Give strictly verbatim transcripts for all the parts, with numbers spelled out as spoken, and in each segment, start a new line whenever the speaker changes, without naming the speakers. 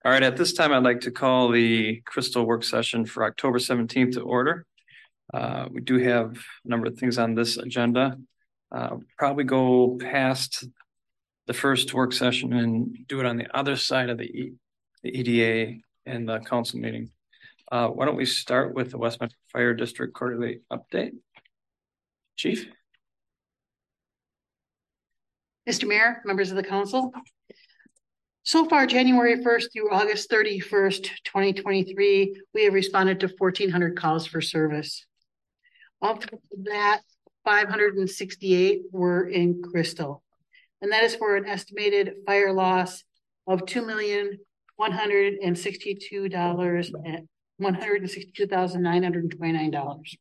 All right, at this time, I'd like to call the Crystal work session for October seventeenth to order. Uh, we do have a number of things on this agenda. Uh, probably go past the first work session and do it on the other side of the, e the E D A and the council meeting. Uh, why don't we start with the West Metro Fire District quarterly update? Chief?
Mister Mayor, members of the council. So far, January first through August thirty-first, twenty twenty-three, we have responded to fourteen hundred calls for service. Of that, five hundred sixty-eight were in Crystal, and that is for an estimated fire loss of two million one hundred sixty-two dollars and one hundred sixty-two thousand nine hundred twenty-nine dollars.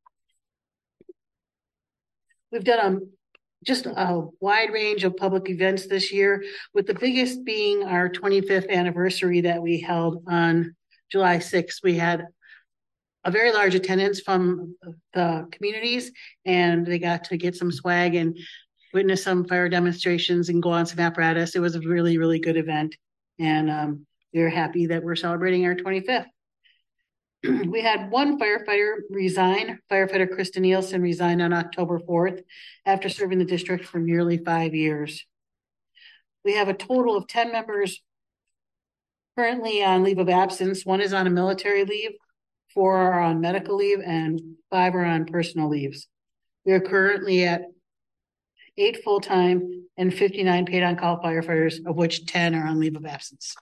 We've done a just a wide range of public events this year, with the biggest being our twenty-fifth anniversary that we held on July sixth. We had a very large attendance from the communities, and they got to get some swag and witness some fire demonstrations and go on some apparatus. It was a really, really good event, and um, we're happy that we're celebrating our twenty-fifth. We had one firefighter resign. Firefighter Krista Nielsen resigned on October fourth after serving the district for nearly five years. We have a total of ten members currently on leave of absence. One is on a military leave, four are on medical leave, and five are on personal leaves. We are currently at eight full-time and fifty-nine paid on-call firefighters, of which ten are on leave of absence.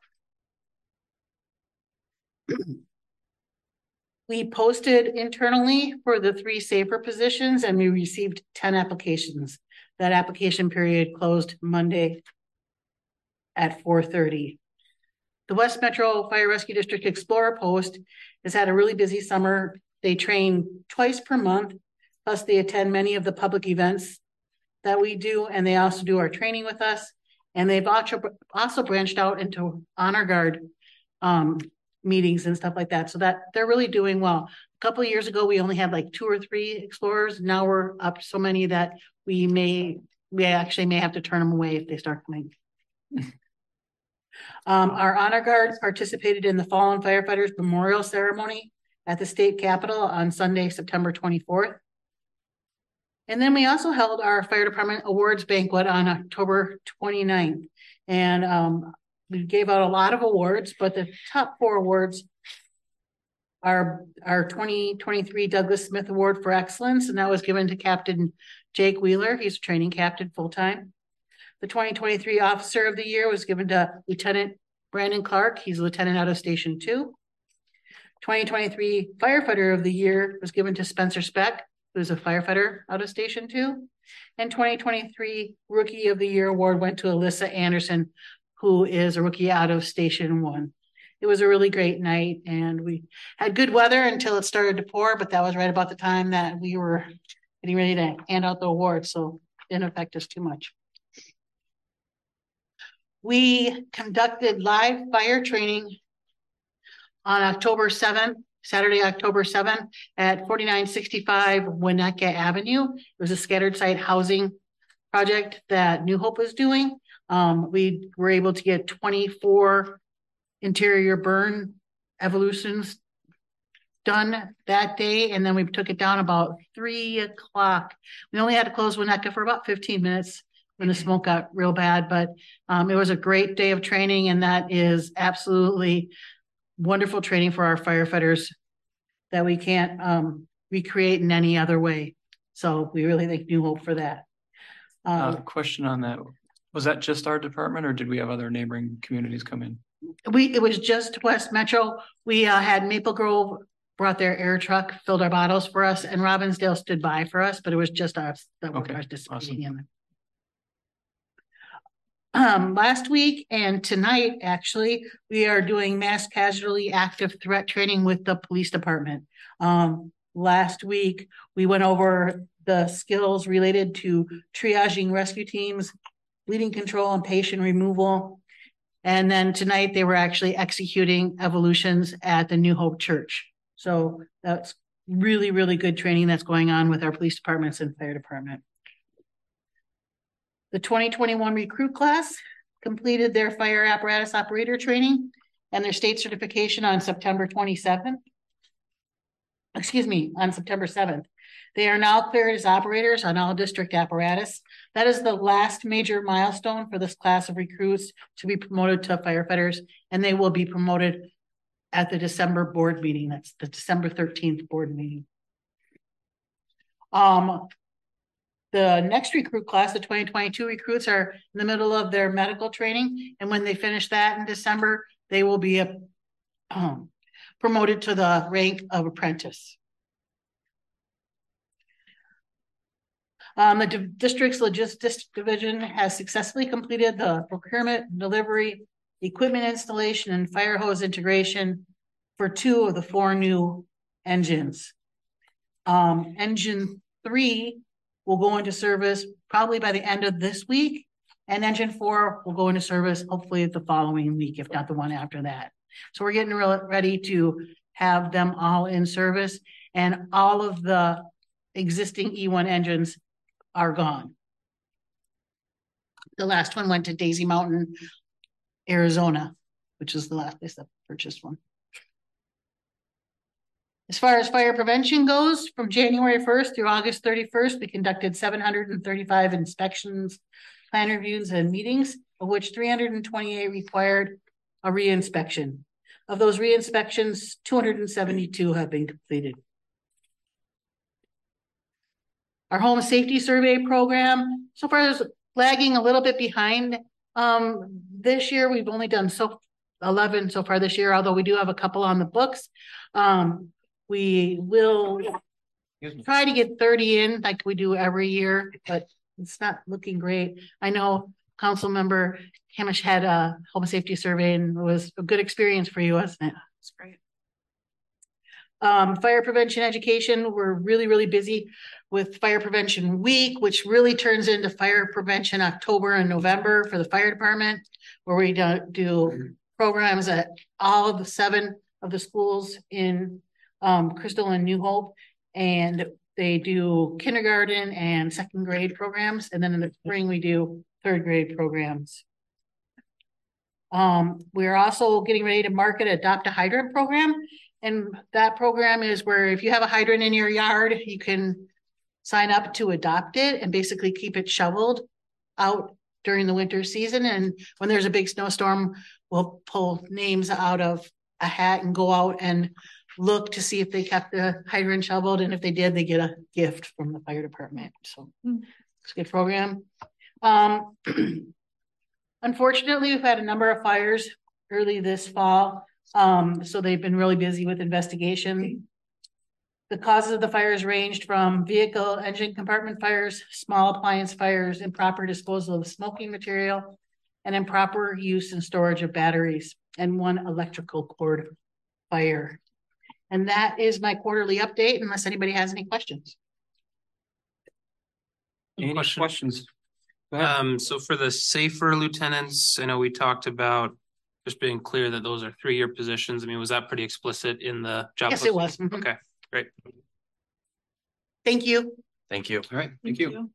We posted internally for the three safer positions, and we received ten applications. That application period closed Monday at four thirty. The West Metro Fire Rescue District Explorer Post has had a really busy summer. They train twice per month, plus they attend many of the public events that we do, and they also do our training with us. And they've also, also branched out into honor guard um, meetings and stuff like that, so that they're really doing well. A couple of years ago, we only had like two or three explorers. Now we're up so many that we may, we actually may have to turn them away if they start coming. um, our honor guards participated in the Fallen Firefighters Memorial Ceremony at the state capitol on Sunday, September twenty-fourth. And then we also held our fire department awards banquet on October twenty-ninth. And um, we gave out a lot of awards, but the top four awards are our twenty twenty-three Douglas Smith Award for Excellence, and that was given to Captain Jake Wheeler. He's a training captain full-time. The twenty twenty-three Officer of the Year was given to Lieutenant Brandon Clark. He's a lieutenant out of Station two. twenty twenty-three Firefighter of the Year was given to Spencer Speck, who's a firefighter out of Station two. And twenty twenty-three Rookie of the Year award went to Alyssa Anderson, who is a rookie out of Station one. It was a really great night, and we had good weather until it started to pour, but that was right about the time that we were getting ready to hand out the awards, so it didn't affect us too much. We conducted live fire training on October seventh, Saturday, October seventh at forty-nine sixty-five Winnetka Avenue. It was a scattered site housing project that New Hope was doing. Um, we were able to get twenty-four interior burn evolutions done that day, and then we took it down about three o'clock. We only had to close Winnetka for about fifteen minutes when the smoke got real bad, but um, it was a great day of training, and that is absolutely wonderful training for our firefighters that we can't um, recreate in any other way. So we really thank New Hope for that.
Um, uh, question on that. Was that just our department, or did we have other neighboring communities come in?
We It was just West Metro. We uh, had Maple Grove brought their air truck, filled our bottles for us, and Robbinsdale stood by for us, but it was just us that were participating in it. Um, last week and tonight, actually, we are doing mass casualty active threat training with the police department. Um, last week, we went over the skills related to triaging rescue teams, bleeding control, and patient removal. And then tonight, they were actually executing evolutions at the New Hope Church. So that's really, really good training that's going on with our police departments and fire department. The twenty twenty-one recruit class completed their fire apparatus operator training, and their state certification on September twenty-seventh. Excuse me, on September seventh. They are now cleared as operators on all district apparatus. That is the last major milestone for this class of recruits to be promoted to firefighters, and they will be promoted at the December board meeting. That's the December thirteenth board meeting. Um, the next recruit class, the twenty twenty-two recruits, are in the middle of their medical training, and when they finish that in December, they will be a, um, promoted to the rank of apprentice. Um, the district's logistics division has successfully completed the procurement, delivery, equipment installation, and fire hose integration for two of the four new engines. Um, engine three will go into service probably by the end of this week, and engine four will go into service hopefully the following week, if not the one after that. So we're getting re ready to have them all in service, and all of the existing E one engines are gone. The last one went to Daisy Mountain, Arizona, which is the last place that purchased one. As far as fire prevention goes, from January first through August thirty-first, we conducted seven hundred thirty-five inspections, plan reviews, and meetings, of which three hundred twenty-eight required a re-inspection. Of those re-inspections, two hundred seventy-two have been completed. Our home safety survey program so far is lagging a little bit behind. Um, this year, we've only done so eleven so far this year, although we do have a couple on the books. Um, we will try to get thirty in like we do every year, but it's not looking great. I know Council Member Hamish had a home safety survey, and it was a good experience for you, wasn't it? It's great. Um, fire prevention education, we're really, really busy with Fire Prevention Week, which really turns into Fire Prevention October and November for the fire department, where we do, do programs at all of the seven of the schools in um, Crystal and New Hope, and they do kindergarten and second grade programs, and then in the spring we do third grade programs. Um, we're also getting ready to market Adopt a Hydrant program. And that program is where if you have a hydrant in your yard, you can sign up to adopt it and basically keep it shoveled out during the winter season. And when there's a big snowstorm, we'll pull names out of a hat and go out and look to see if they kept the hydrant shoveled. And if they did, they get a gift from the fire department. So it's a good program. Um, unfortunately, we've had a number of fires early this fall. Um, so they've been really busy with investigation. The causes of the fires ranged from vehicle engine compartment fires, small appliance fires, improper disposal of smoking material, and improper use and storage of batteries, and one electrical cord fire. And that is my quarterly update, unless anybody has any questions.
Any
Question.
questions?
Um, so for the safer lieutenants, I know we talked about just being clear that those are three-year positions. I mean, was that pretty explicit in the job?
Yes, it was. Mm-hmm.
Okay, great.
Thank you.
Thank you.
All right, thank, thank you. you.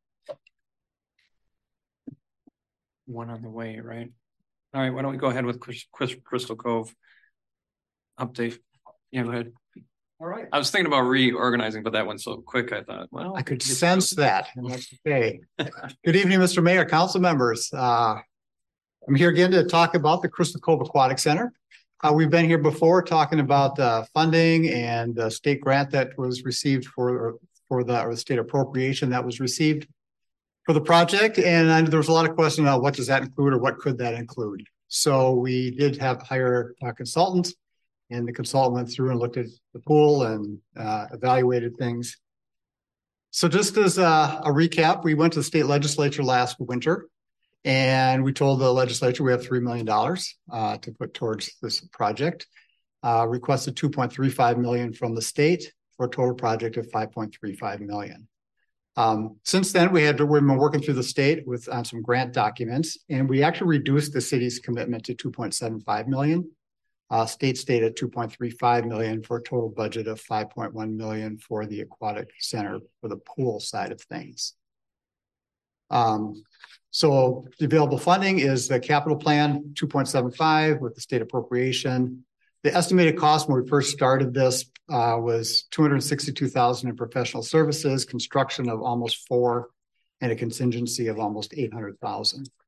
One on the way, right? All right, why don't we go ahead with Crystal Cove update? Yeah, go ahead.
All right.
I was thinking about reorganizing, but that went so quick, I thought, well.
I could sense that. Okay. Good evening, Mister Mayor, council members. Uh, I'm here again to talk about the Crystal Cove Aquatic Center. Uh, we've been here before talking about uh, funding and the state grant that was received for, for the, or the state appropriation that was received for the project. And I, there was a lot of questions about what does that include or what could that include. So we did have hire a consultant, and the consultant went through and looked at the pool and uh, evaluated things. So just as a, a recap, we went to the state legislature last winter, and we told the legislature we have three million dollars uh, to put towards this project. Uh, requested two point three five million dollars from the state for a total project of five point three five million dollars. Um, since then, we had to, we've been working through the state with on some grant documents, and we actually reduced the city's commitment to two point seven five million dollars. Uh, state state at two point three five million dollars for a total budget of five point one million dollars for the aquatic center for the pool side of things. Um, so the available funding is the capital plan, two point seven five with the state appropriation. The estimated cost when we first started this uh, was two hundred sixty-two thousand dollars in professional services, construction of almost four, and a contingency of almost eight hundred thousand dollars.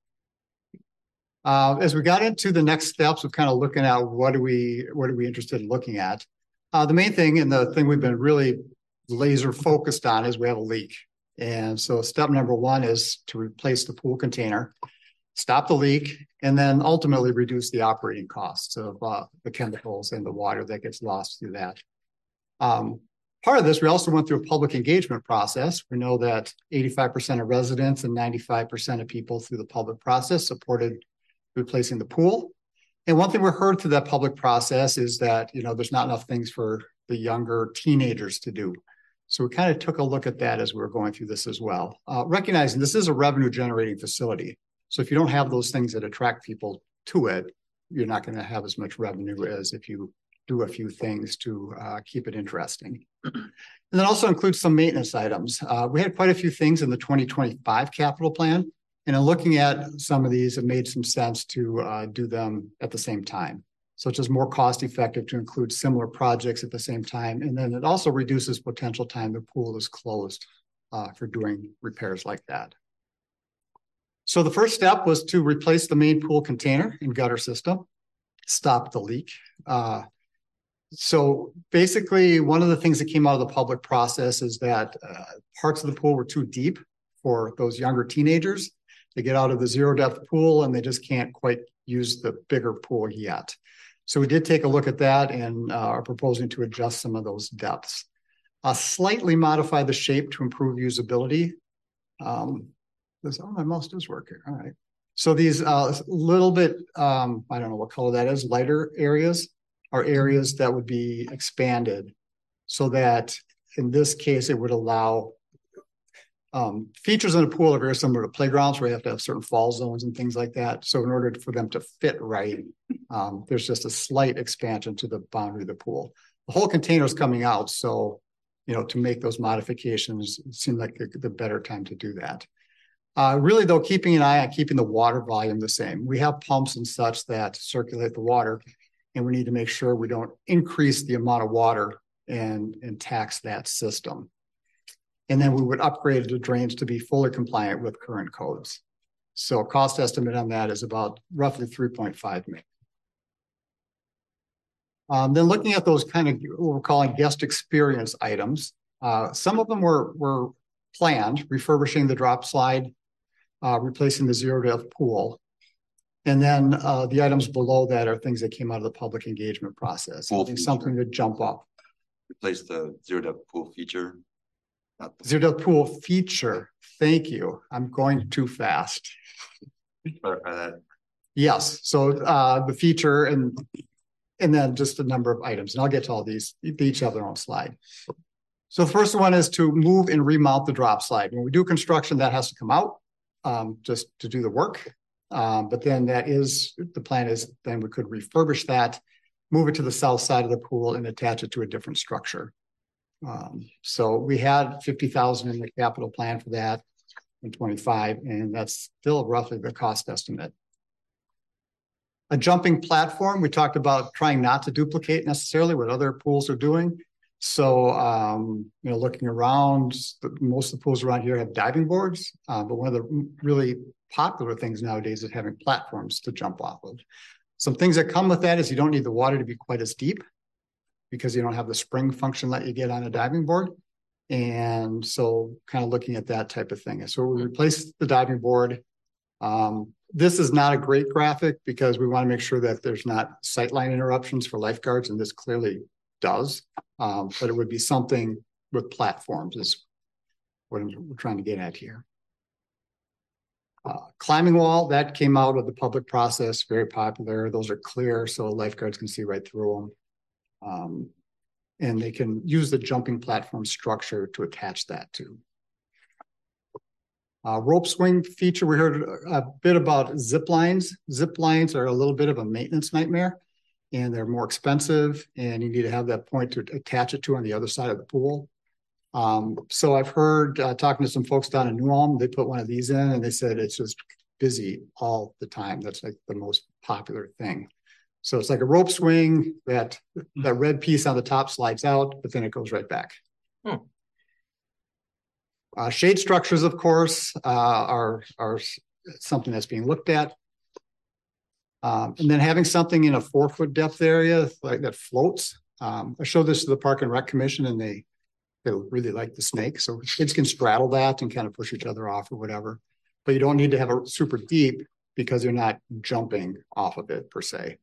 Uh, as we got into the next steps of kind of looking at what are we, what are we interested in looking at? Uh, the main thing and the thing we've been really laser focused on is we have a leak. And so step number one is to replace the pool container, stop the leak, and then ultimately reduce the operating costs of uh, the chemicals and the water that gets lost through that. Um, part of this, we also went through a public engagement process. We know that eighty-five percent of residents and ninety-five percent of people through the public process supported replacing the pool. And one thing we heard through that public process is that, you know, there's not enough things for the younger teenagers to do. So we kind of took a look at that as we were going through this as well, uh, recognizing this is a revenue generating facility. So if you don't have those things that attract people to it, you're not going to have as much revenue as if you do a few things to uh, keep it interesting. And then also includes some maintenance items. Uh, we had quite a few things in the twenty twenty-five capital plan. And in looking at some of these, it made some sense to uh, do them at the same time. So it's just more cost effective to include similar projects at the same time. And then it also reduces potential time the pool is closed uh, for doing repairs like that. So the first step was to replace the main pool container and gutter system, stop the leak. Uh, so basically, one of the things that came out of the public process is that uh, parts of the pool were too deep for those younger teenagers. They get out of the zero depth pool and they just can't quite use the bigger pool yet. So we did take a look at that and uh, are proposing to adjust some of those depths. Uh, slightly modify the shape to improve usability. Um, this, oh, my mouse does work here. All right. So these uh, little bit, um, I don't know what color that is, lighter areas are areas that would be expanded so that in this case, it would allow Um, features in a pool are very similar to playgrounds where you have to have certain fall zones and things like that. So in order for them to fit right, um, there's just a slight expansion to the boundary of the pool. The whole container is coming out. So, you know, to make those modifications, it seemed like the, the better time to do that. Uh, really, though, keeping an eye on keeping the water volume the same. We have pumps and such that circulate the water, and we need to make sure we don't increase the amount of water and, and tax that system. And then we would upgrade the drains to be fully compliant with current codes. So cost estimate on that is about roughly three point five million. Um, then looking at those kind of what we're calling guest experience items, uh, some of them were, were planned, refurbishing the drop slide, uh, replacing the zero depth pool. And then uh, the items below that are things that came out of the public engagement process. I think something to jump up.
Replace the zero depth pool feature.
Zero depth pool feature. Thank you. I'm going too fast.
Clarify that.
Yes. So uh, the feature and and then just a number of items. And I'll get to all these. They each have their own slide. So the first one is to move and remount the drop slide. When we do construction, that has to come out um, just to do the work. Um, but then that is the plan is then we could refurbish that, move it to the south side of the pool and attach it to a different structure. Um, so we had fifty thousand in the capital plan for that in twenty-five, and that's still roughly the cost estimate. A jumping platform, we talked about trying not to duplicate necessarily what other pools are doing. So, um, you know, looking around, most of the pools around here have diving boards, uh, but one of the really popular things nowadays is having platforms to jump off of. Some things that come with that is you don't need the water to be quite as deep, because you don't have the spring function that you get on a diving board. And so kind of looking at that type of thing. So we replace the diving board. Um, this is not a great graphic because we want to make sure that there's not sightline interruptions for lifeguards, and this clearly does. Um, but it would be something with platforms is what we're trying to get at here. Uh, climbing wall, that came out of the public process, very popular. Those are clear, so lifeguards can see right through them. Um, and they can use the jumping platform structure to attach that to. Uh, rope swing feature, we heard a bit about zip lines. Zip lines are a little bit of a maintenance nightmare, and they're more expensive, and you need to have that point to attach it to on the other side of the pool. Um, so I've heard, uh, talking to some folks down in New Ulm, they put one of these in and they said it's just busy all the time. That's like the most popular thing. So it's like a rope swing that, that red piece on the top slides out, but then it goes right back.
Hmm.
Uh, shade structures, of course, uh, are, are something that's being looked at. Um, and then having something in a four foot depth area like that floats. Um, I showed this to the Park and Rec Commission and they, they really like the snake. So kids can straddle that and kind of push each other off or whatever, but you don't need to have a super deep because you're not jumping off of it per se.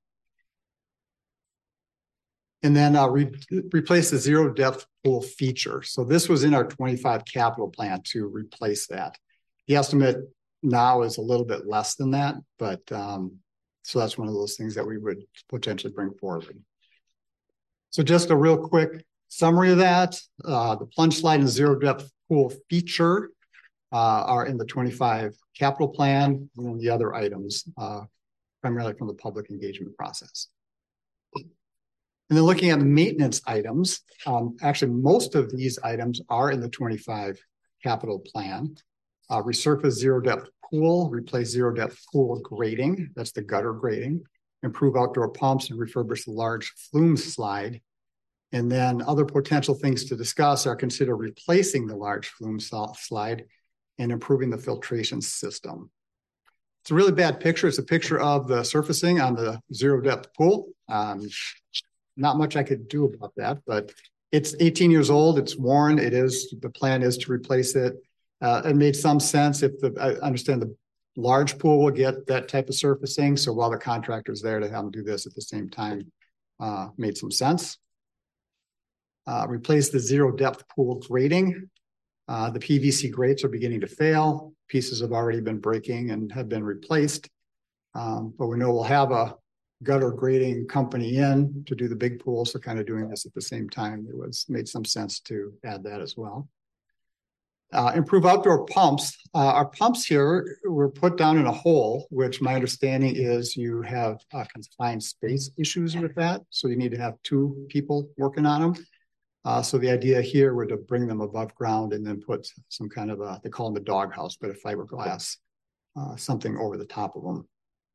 And then uh, re replace the zero depth pool feature. So this was in our twenty-five capital plan to replace that. The estimate now is a little bit less than that, but um, so that's one of those things that we would potentially bring forward. So just a real quick summary of that. Uh, the plunge slide and zero depth pool feature uh, are in the twenty-five capital plan, and then the other items uh, primarily from the public engagement process. And then looking at maintenance items, um, actually most of these items are in the twenty-five capital plan. Uh, resurface zero depth pool, replace zero depth pool grading, that's the gutter grading, improve outdoor pumps and refurbish the large flume slide. And then other potential things to discuss are consider replacing the large flume slide and improving the filtration system. It's a really bad picture. It's a picture of the surfacing on the zero depth pool. Um, Not much I could do about that, but it's eighteen years old. It's worn. It is, the plan is to replace it. Uh, it made some sense if the, I understand the large pool will get that type of surfacing. So while the contractor's there to have them do this at the same time, uh, made some sense. Uh, replace the zero depth pool grading. Uh, the P V C grates are beginning to fail. Pieces have already been breaking and have been replaced. Um, but we know we'll have a gutter grading company in to do the big pool. So kind of doing this at the same time, it was made some sense to add that as well. Uh, improve outdoor pumps. Uh, our pumps here were put down in a hole, which my understanding is you have uh, confined space issues with that. So you need to have two people working on them. Uh, so the idea here were to bring them above ground and then put some kind of a, they call them the doghouse, but a fiberglass, uh, something over the top of them.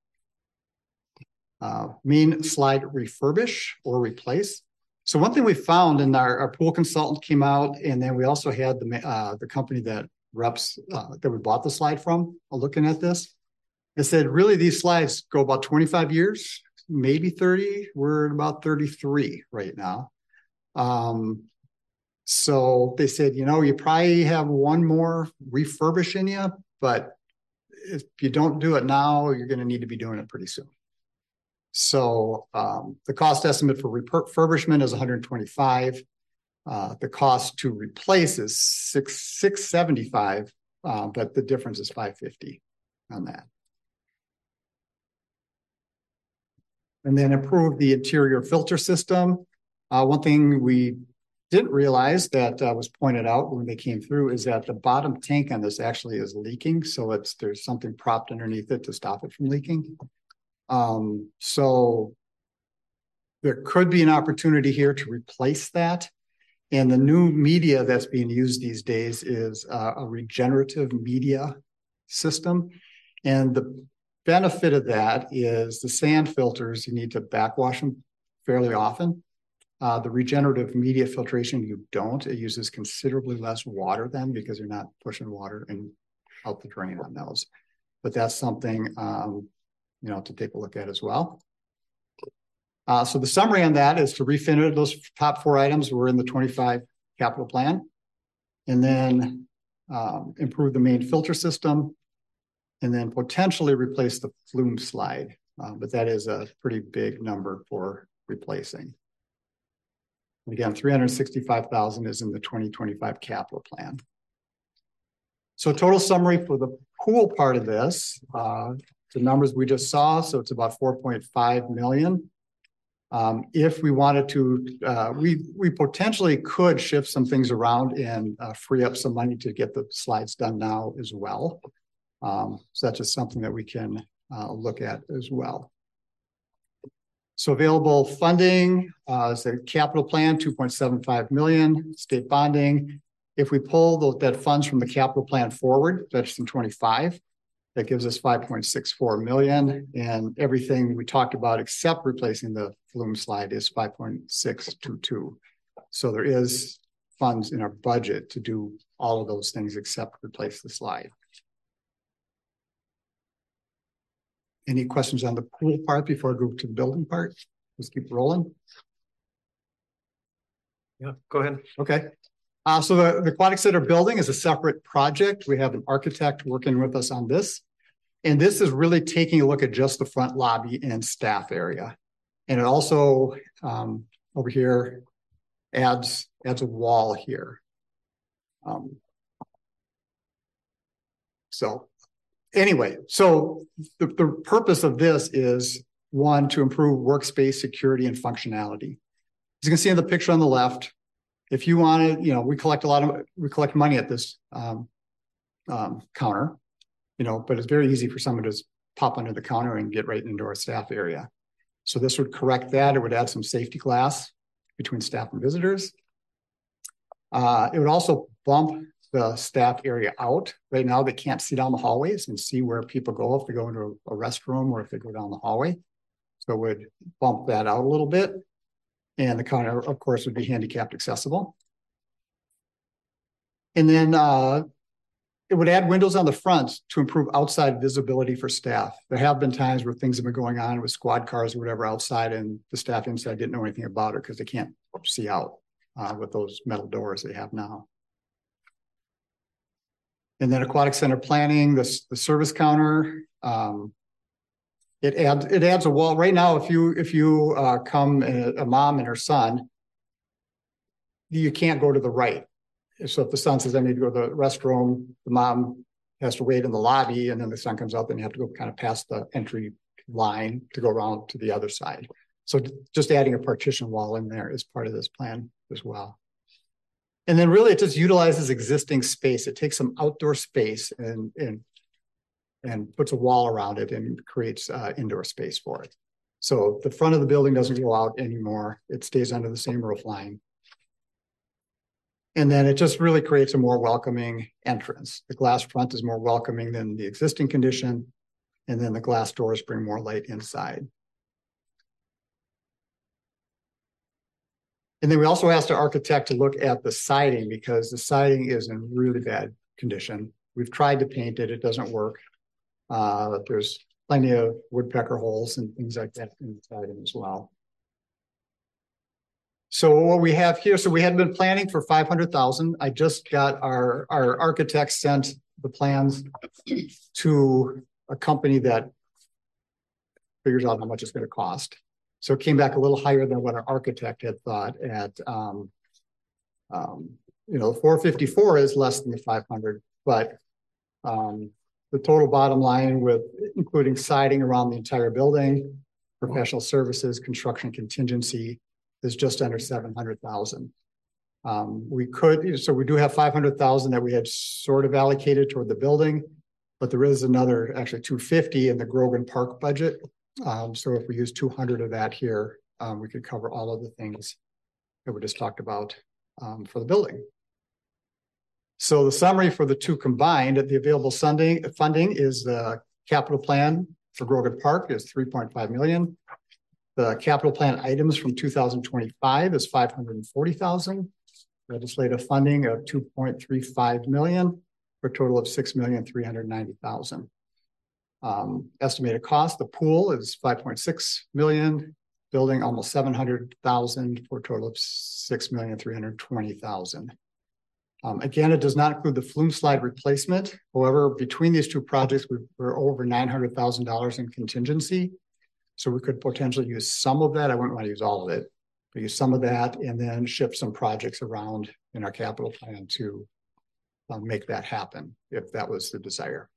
Uh, main slide refurbish or replace. So one thing we found, and our, our pool consultant came out, and then we also had the uh, the company that reps uh, that we bought the slide from looking at this. It said really these slides go about twenty-five years, maybe thirty. We're at about thirty-three right now. Um, so they said, you know, you probably have one more refurbish in you, but if you don't do it now, you're going to need to be doing it pretty soon. So um, the cost estimate for refurbishment is one hundred twenty-five. Uh, the cost to replace is six six seventy-five, uh, but the difference is five fifty on that. And then improve the interior filter system. Uh, one thing we didn't realize that uh, was pointed out when they came through is that the bottom tank on this actually is leaking. So it's there's something propped underneath it to stop it from leaking. Um, so there could be an opportunity here to replace that. And the new media that's being used these days is uh, a regenerative media system. And the benefit of that is the sand filters, you need to backwash them fairly often. Uh, the regenerative media filtration, you don't. It uses considerably less water then because you're not pushing water and out the drain on those. But that's something um, you know, to take a look at as well. Uh, so the summary on that is to refinish those top four items were in the twenty-five capital plan, and then um, improve the main filter system, and then potentially replace the flume slide. Uh, but that is a pretty big number for replacing. And again, three hundred sixty-five thousand is in the twenty twenty-five capital plan. So total summary for the pool part of this, uh, the numbers we just saw, so it's about four point five million. Um, if we wanted to, uh, we we potentially could shift some things around and uh, free up some money to get the slides done now as well. Um, so that's just something that we can uh, look at as well. So available funding uh, is the capital plan, two point seven five million, state bonding, If we pull the, that funds from the capital plan forward, that's in twenty-five, that gives us five point six four million, and everything we talked about except replacing the flume slide is five point six two two. So there is funds in our budget to do all of those things except replace the slide. Any questions on the pool part before I go to the building part? Let's keep rolling.
Yeah, go ahead.
Okay. Uh, so the, the Aquatic Center building is a separate project. We have an architect working with us on this. And this is really taking a look at just the front lobby and staff area. And it also, um, over here, adds, adds a wall here. Um, so anyway, so the, the purpose of this is, one, to improve workspace security and functionality. As you can see in the picture on the left, if you want to, you know, we collect a lot of, we collect money at this um, um, counter, you know, but it's very easy for someone to just pop under the counter and get right into our staff area. So this would correct that. It would add some safety glass between staff and visitors. Uh, it would also bump the staff area out. Right now, they can't see down the hallways and see where people go if they go into a, a restroom or if they go down the hallway. So it would bump that out a little bit. And the counter, of course, would be handicapped accessible. And then uh, it would add windows on the front to improve outside visibility for staff. There have been times where things have been going on with squad cars or whatever outside, and the staff inside didn't know anything about it because they can't see out uh, with those metal doors they have now. And then Aquatic Center planning, the, the service counter. Um, It adds it adds a wall right now. If you if you uh, come a, a mom and her son, you can't go to the right. So if the son says I need to go to the restroom, the mom has to wait in the lobby, and then the son comes out. Then you have to go kind of past the entry line to go around to the other side. So just adding a partition wall in there is part of this plan as well. And then really it just utilizes existing space. It takes some outdoor space and and. and puts a wall around it and creates uh, indoor space for it. So the front of the building doesn't go out anymore. It stays under the same roof line. And then it just really creates a more welcoming entrance. The glass front is more welcoming than the existing condition. And then the glass doors bring more light inside. And then we also asked our architect to look at the siding because the siding is in really bad condition. We've tried to paint it, it doesn't work. Uh, there's plenty of woodpecker holes and things like that in the siding as well. So what we have here, so we had been planning for five hundred thousand. I just got our, our architect sent the plans to a company that figures out how much it's going to cost. So it came back a little higher than what our architect had thought at, um, um, you know, four fifty-four is less than the five hundred, but um, the total bottom line with including siding around the entire building, professional services, construction contingency is just under seven hundred thousand. Um, we could, so we do have five hundred thousand that we had sort of allocated toward the building, but there is another actually two fifty in the Grogan Park budget. Um, so if we use two hundred of that here, um, we could cover all of the things that we just talked about um, for the building. So the summary for the two combined, the available funding, funding is the capital plan for Grogan Park is three point five million. The capital plan items from two thousand twenty-five is five hundred forty thousand. Legislative funding of two point three five million for a total of six million three hundred ninety thousand. Um, estimated cost, the pool is five point six million, building almost seven hundred thousand for a total of six million three hundred twenty thousand. Um, again, it does not include the flume slide replacement. However, between these two projects, we we're over nine hundred thousand dollars in contingency. So we could potentially use some of that. I wouldn't want to use all of it, but use some of that and then shift some projects around in our capital plan to uh, make that happen if that was the desire.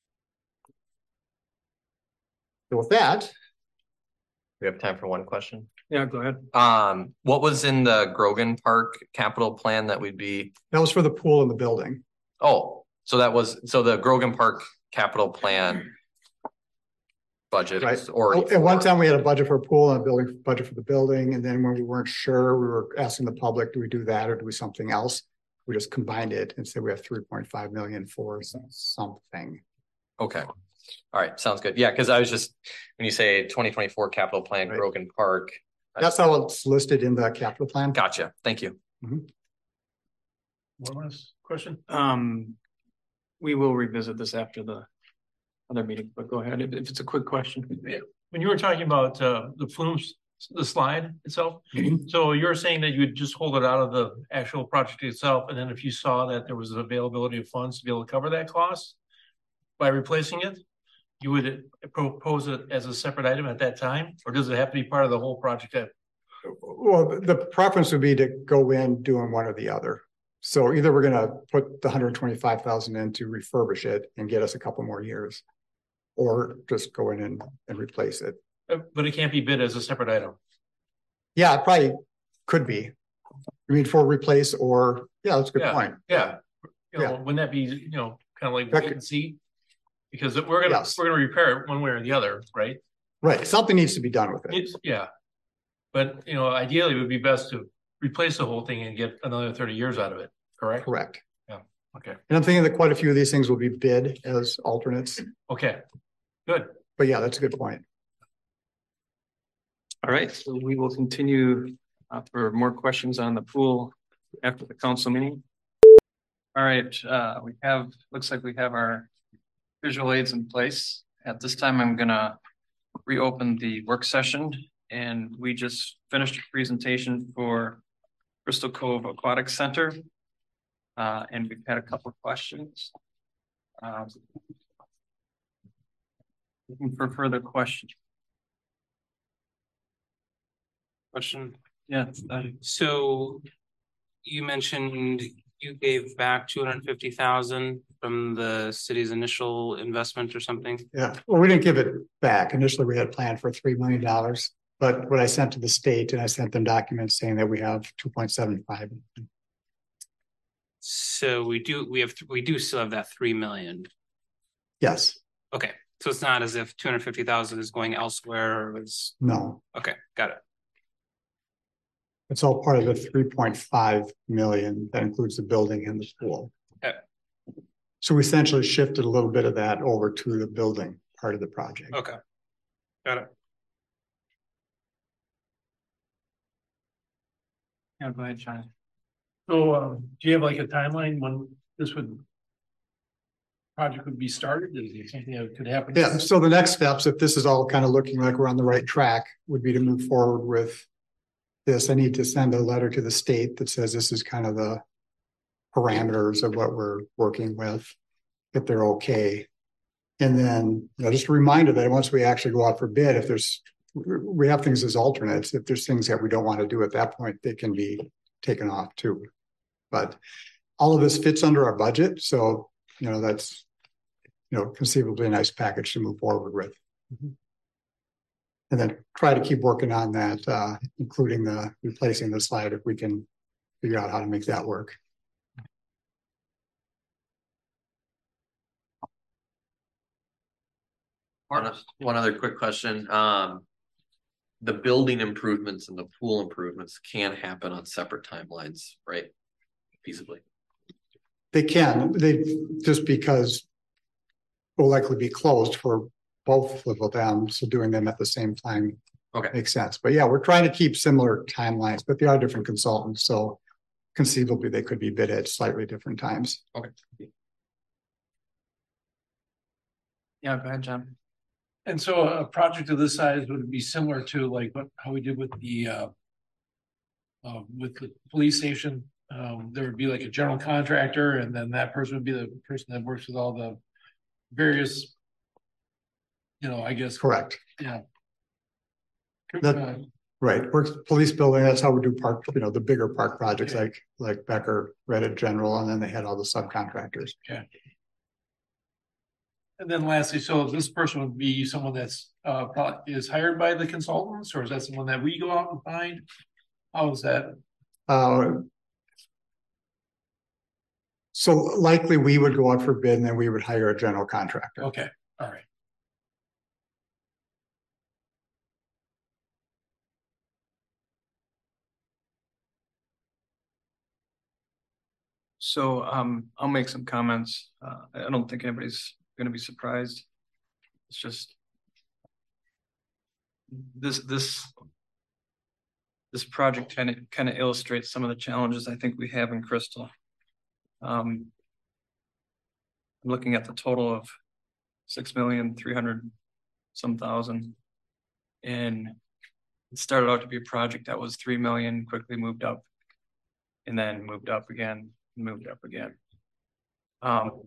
So with that,
we have time for one question.
Yeah, go ahead.
Um, what was in the Grogan Park capital plan that we'd be?
that was for the pool in the building.
Oh, so that was, so the Grogan Park capital plan budget
Right.
was already.
At one time we had a budget for a pool and a building budget for the building. And then when we weren't sure, we were asking the public, do we do that or do we something else? we just combined it and said we have three point five million for something.
Okay. All right, sounds good. Yeah, because I was just, when you say twenty twenty-four capital plan,
Right.
Grogan Park.
That's how it's listed in the capital plan.
Gotcha. Thank you.
One last question.
Um, we will revisit this after the other meeting, but go ahead if, if it's a quick question.
Yeah. When you were talking about uh the plumes, the slide itself,
Mhm.
so you're saying that you would just hold it out of the actual project itself, and then if you saw that there was availability of funds to be able to cover that cost by replacing it, you would propose it as a separate item at that time, or does it have to be part of the whole project? That
Well, the preference would be to go in doing one or the other. So either we're gonna put the hundred twenty-five thousand in to refurbish it and get us a couple more years. Or just go in and, and replace it.
Uh, but it can't be bid as a separate item.
Yeah, it probably could be. I mean, for replace or, yeah, that's a good
Yeah.
point.
Yeah. You know,
Yeah.
wouldn't that be, you know, kind of like
That
wait
could-
and see? Because we're gonna,
Yes.
we're gonna repair it one way or the other, right?
Right, something needs to be done with it.
It's, yeah. But, you know, ideally it would be best to replace the whole thing and get another thirty years out of it, correct?
Correct.
Okay,
And I'm thinking that quite a few of these things will be bid as alternates,
okay, good.
but yeah, that's a good point.
All right, so we will continue uh, for more questions on the pool after the council meeting. All right, uh, we have, looks like we have our visual aids in place. At this time, I'm gonna reopen the work session, and we just finished a presentation for Crystal Cove Aquatic Center. Uh, and we've had a couple of questions. Um, Looking for further questions.
Question.
Yeah, uh,
So you mentioned you gave back two hundred and fifty thousand from the city's initial investment or something.
Yeah, well, we didn't give it back. Initially, we had planned for three million dollars. But what I sent to the state and I sent them documents saying that we have two point seven five.
So we do, we have, we do still have that three million.
Yes,
Okay, so it's not as if two hundred fifty thousand is going elsewhere or is,
no,
okay, got it.
it's all part of the three point five million that includes the building and the pool.
Okay.
So we essentially shifted a little bit of that over to the building part of the project.
Okay. Got it.
yeah, go ahead, John.
So, um, do you have like a timeline when this would project would be started? Is it something that could happen?
Yeah, so the next steps, if this is all kind of looking like we're on the right track, would be to move forward with this. I need to send a letter to the state that says this is kind of the parameters of what we're working with, if they're okay. And then, you know, just a reminder that once we actually go out for bid, if there's, we have things as alternates, if there's things that we don't want to do at that point, they can be taken off too. But all of this fits under our budget, so, you know, that's, you know, conceivably a nice package to move forward with. And then try to keep working on that, uh, including the replacing the slide if we can figure out how to make that work.
One, one other quick question. Um, the building improvements and the pool improvements can happen on separate timelines, right? Feasibly.
They can, they, just because will likely be closed for both of them, so doing them at the same time.
Okay.
Makes sense, but yeah, we're trying to keep similar timelines, but they are different consultants, so conceivably they could be bid at slightly different times.
Okay.
Yeah, go ahead, John.
And so a project of this size would be similar to like what, how we did with the uh. Uh, with the police station, um, there would be like a general contractor, and then that person would be the person that works with all the various. You know, I guess,
Correct,
yeah.
That-
Uh,
right, works, police building, that's how we do park, you know, the bigger park projects
Okay.
like, like Becker, Reddit General, and then they had all the subcontractors.
And then lastly, so this person would be someone that's uh pro- is hired by the consultants, or is that someone that we go out and find? How is that?
Uh. So likely we would go out for bid and then we would hire a general contractor.
Okay, all right.
So um, I'll make some comments. Uh, I don't think anybody's gonna be surprised. It's just this, this, this project kind of, kind of illustrates some of the challenges I think we have in Crystal. Um, I'm looking at the total of six million, three hundred some thousand. And it started out to be a project that was three million, quickly moved up and then moved up again, moved up again. Um,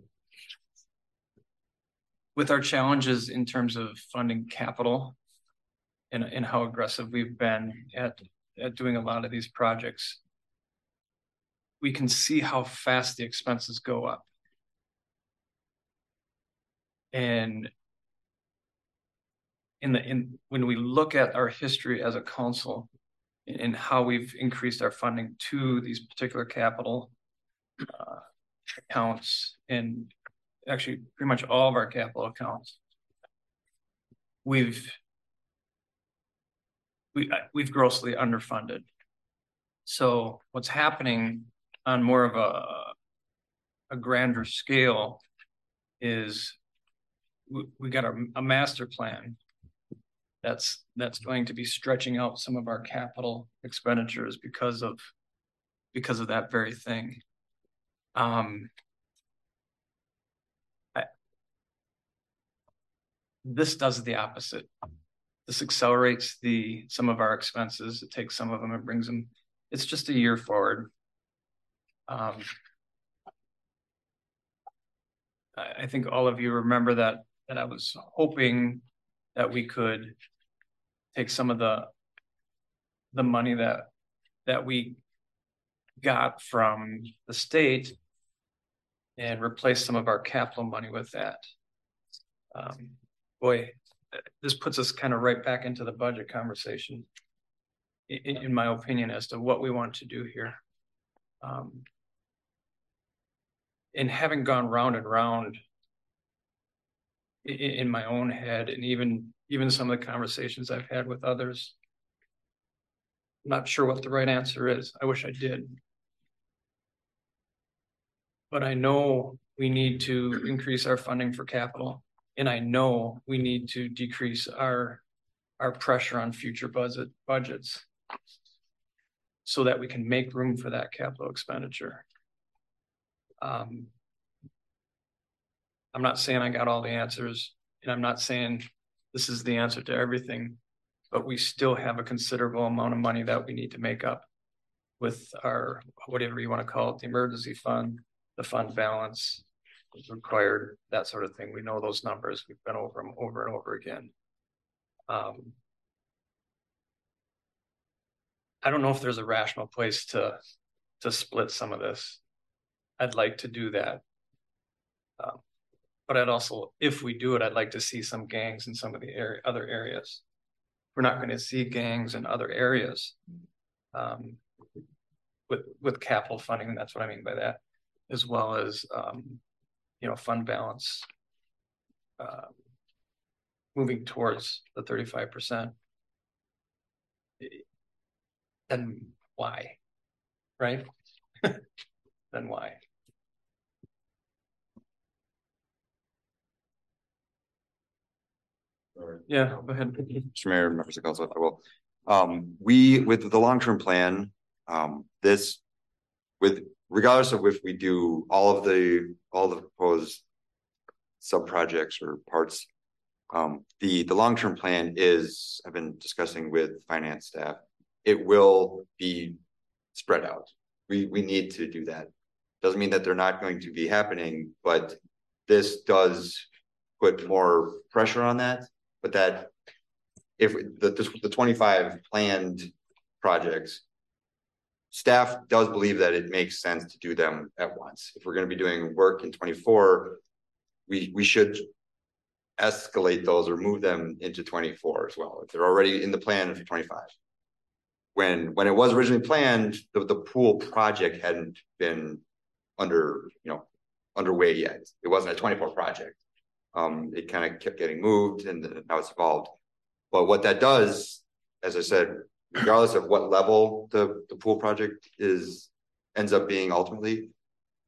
with our challenges in terms of funding capital and, and how aggressive we've been at, at doing a lot of these projects, we can see how fast the expenses go up. And in the in when we look at our history as a council and how we've increased our funding to these particular capital uh, accounts, and actually pretty much all of our capital accounts, we've we we've grossly underfunded. So what's happening on more of a a grander scale is we, we got a, a master plan that's that's going to be stretching out some of our capital expenditures because of because of that very thing. Um, I, this does the opposite. This accelerates the some of our expenses. It takes some of them and brings them. It's just a year forward. Um, I, I think all of you remember that that I was hoping that we could take some of the the money that that we got from the state and replace some of our capital money with that. Um, boy, this puts us kind of right back into the budget conversation, in, in my opinion, as to what we want to do here. Um, and having gone round and round in, in my own head, and even even some of the conversations I've had with others, I'm not sure what the right answer is. I wish I did. But I know we need to increase our funding for capital. And I know we need to decrease our, our pressure on future budget budgets so that we can make room for that capital expenditure. Um, I'm not saying I got all the answers, and I'm not saying this is the answer to everything, but we still have a considerable amount of money that we need to make up with our, whatever you want to call it, the emergency fund, the fund balance required, that sort of thing. We know those numbers. We've been over them over and over again. Um, I don't know if there's a rational place to to split some of this. I'd like to do that. Um, but I'd also, if we do it, I'd like to see some gangs in some of the area, other areas. We're not going to see gangs in other areas um, with with capital funding. That's what I mean by that, as well as um, you know, fund balance uh, moving towards the thirty-five percent. Then why, right? Then why? Yeah, go ahead.
Mister Mayor, members of council, I will. Um, we, with the long-term plan, um, this, with regardless of if we do all of the, all the proposed sub-projects or parts, um, the, the long-term plan is, I've been discussing with finance staff, it will be spread out. We, we need to do that. Doesn't mean that they're not going to be happening, but this does put more pressure on that. But that if the, the, the twenty-five planned projects, staff does believe that it makes sense to do them at once. If we're going to be doing work in twenty-four, we, we should escalate those or move them into twenty-four as well. If they're already in the plan for twenty-five. When, when it was originally planned, the, the pool project hadn't been under, you know, underway yet. It wasn't a twenty-four project. Um, it kind of kept getting moved and now it's evolved. But what that does, as I said, regardless of what level the, the pool project is ends up being ultimately,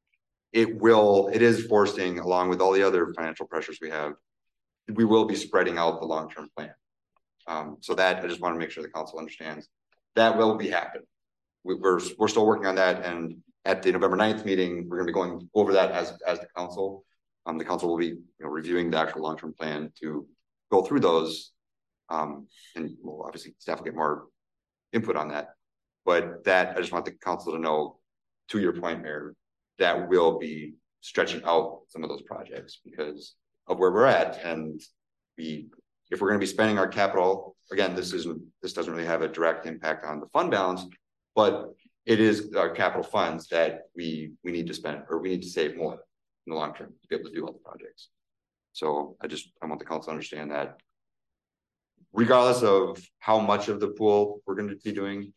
it will, it is forcing, along with all the other financial pressures we have, we will be spreading out the long-term plan. Um, so that I just want to make sure the council understands that will be happening. We, we're we're still working on that, and at the November ninth meeting, we're going to be going over that as as the council. Um, the council will be you know, reviewing the actual long-term plan to go through those, um, and we'll obviously staff will get more input on that. But that I just want the council to know, to your point, Mayor, that will be stretching out some of those projects because of where we're at, and we, if we're going to be spending our capital, again, this isn't, this doesn't really have a direct impact on the fund balance, but it is our capital funds that we we need to spend, or we need to save more in the long term to be able to do all the projects. So I just I want the council to understand that, regardless of how much of the pool we're going to be doing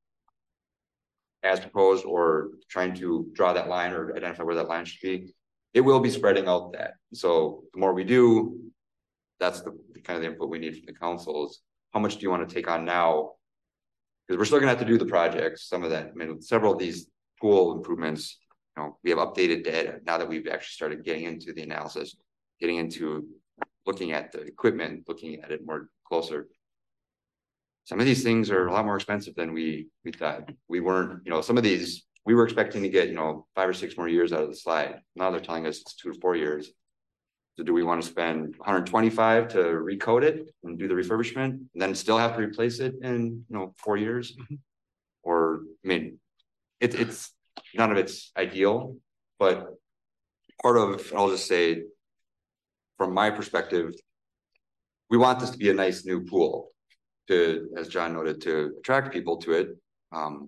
as proposed, or trying to draw that line or identify where that line should be, it will be spreading out that. So the more we do, that's the, the kind of the input we need from the council is how much do you want to take on now? Because we're still gonna have to do the projects, some of that, I mean, several of these pool improvements, you know, we have updated data now that we've actually started getting into the analysis, getting into looking at the equipment, looking at it more closer. Some of these things are a lot more expensive than we we thought. We weren't, you know, some of these we were expecting to get, you know, five or six more years out of the slide. Now they're telling us it's two to four years. So do we want to spend one hundred twenty-five to recode it and do the refurbishment, and then still have to replace it in, you know, four years? Mm-hmm. Or, I mean, it, it's none of it's ideal, but part of, I'll just say, from my perspective, we want this to be a nice new pool to, as John noted, to attract people to it. Um,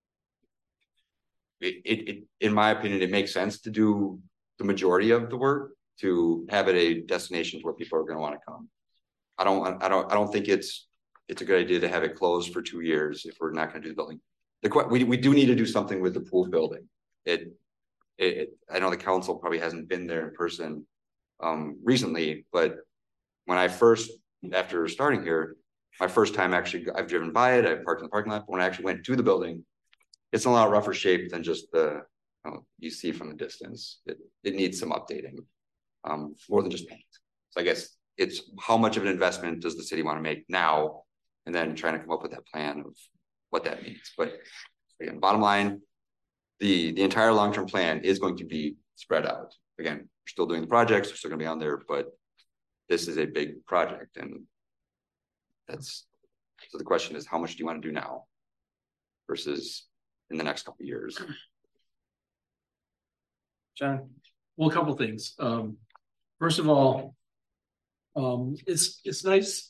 it, it, it, in my opinion, it makes sense to do the majority of the work, to have it a destination where people are going to want to come. I don't, I don't, I don't think it's, it's a good idea to have it closed for two years if we're not going to do the building. The we we do need to do something with the pool building. It, it, I know the council probably hasn't been there in person um, recently, but when I first, after starting here, my first time actually, I've driven by it, I've parked in the parking lot, but when I actually went to the building, it's in a lot rougher shape than just the, you know, you see from the distance. It, it needs some updating. Um, more than just paint. So I guess it's how much of an investment does the city want to make now, and then trying to come up with that plan of what that means. But again, bottom line, the the entire long-term plan is going to be spread out. Again, we're still doing the projects, we're still going to be on there, but this is a big project, and that's so the question is, how much do you want to do now versus in the next couple of years?
John? Well, a couple of things. Um, First of all, um, it's it's nice.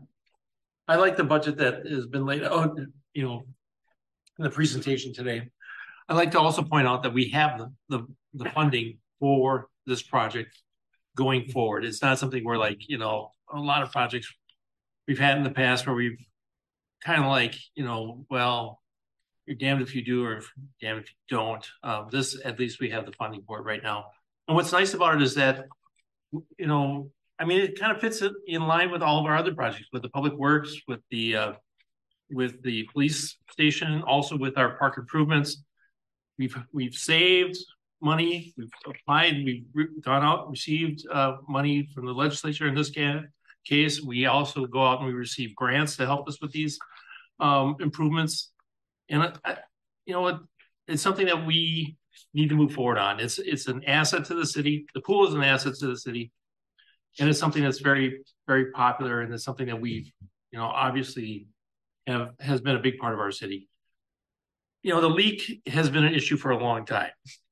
I like the budget that has been laid out, you know, in the presentation today. I'd like to also point out that we have the, the, the funding for this project going forward. It's not something where, like, you know, a lot of projects we've had in the past where we've kind of like, you know, well, you're damned if you do or damned if you don't. Um, this, at least we have the funding for it right now. And what's nice about it is that, you know, I mean, it kind of fits in line with all of our other projects, with the public works, with the uh, with the police station, also with our park improvements. We've we've saved money, we've applied, we've gone out, received uh, money from the legislature. In this case, we also go out and we receive grants to help us with these um, improvements. And I, you know, it, it's something that we need to move forward on. It's it's an asset to the city. The pool is an asset to the city, and it's something that's very, very popular, and it's something that we, you know, obviously have has been a big part of our city. You know, the leak has been an issue for a long time,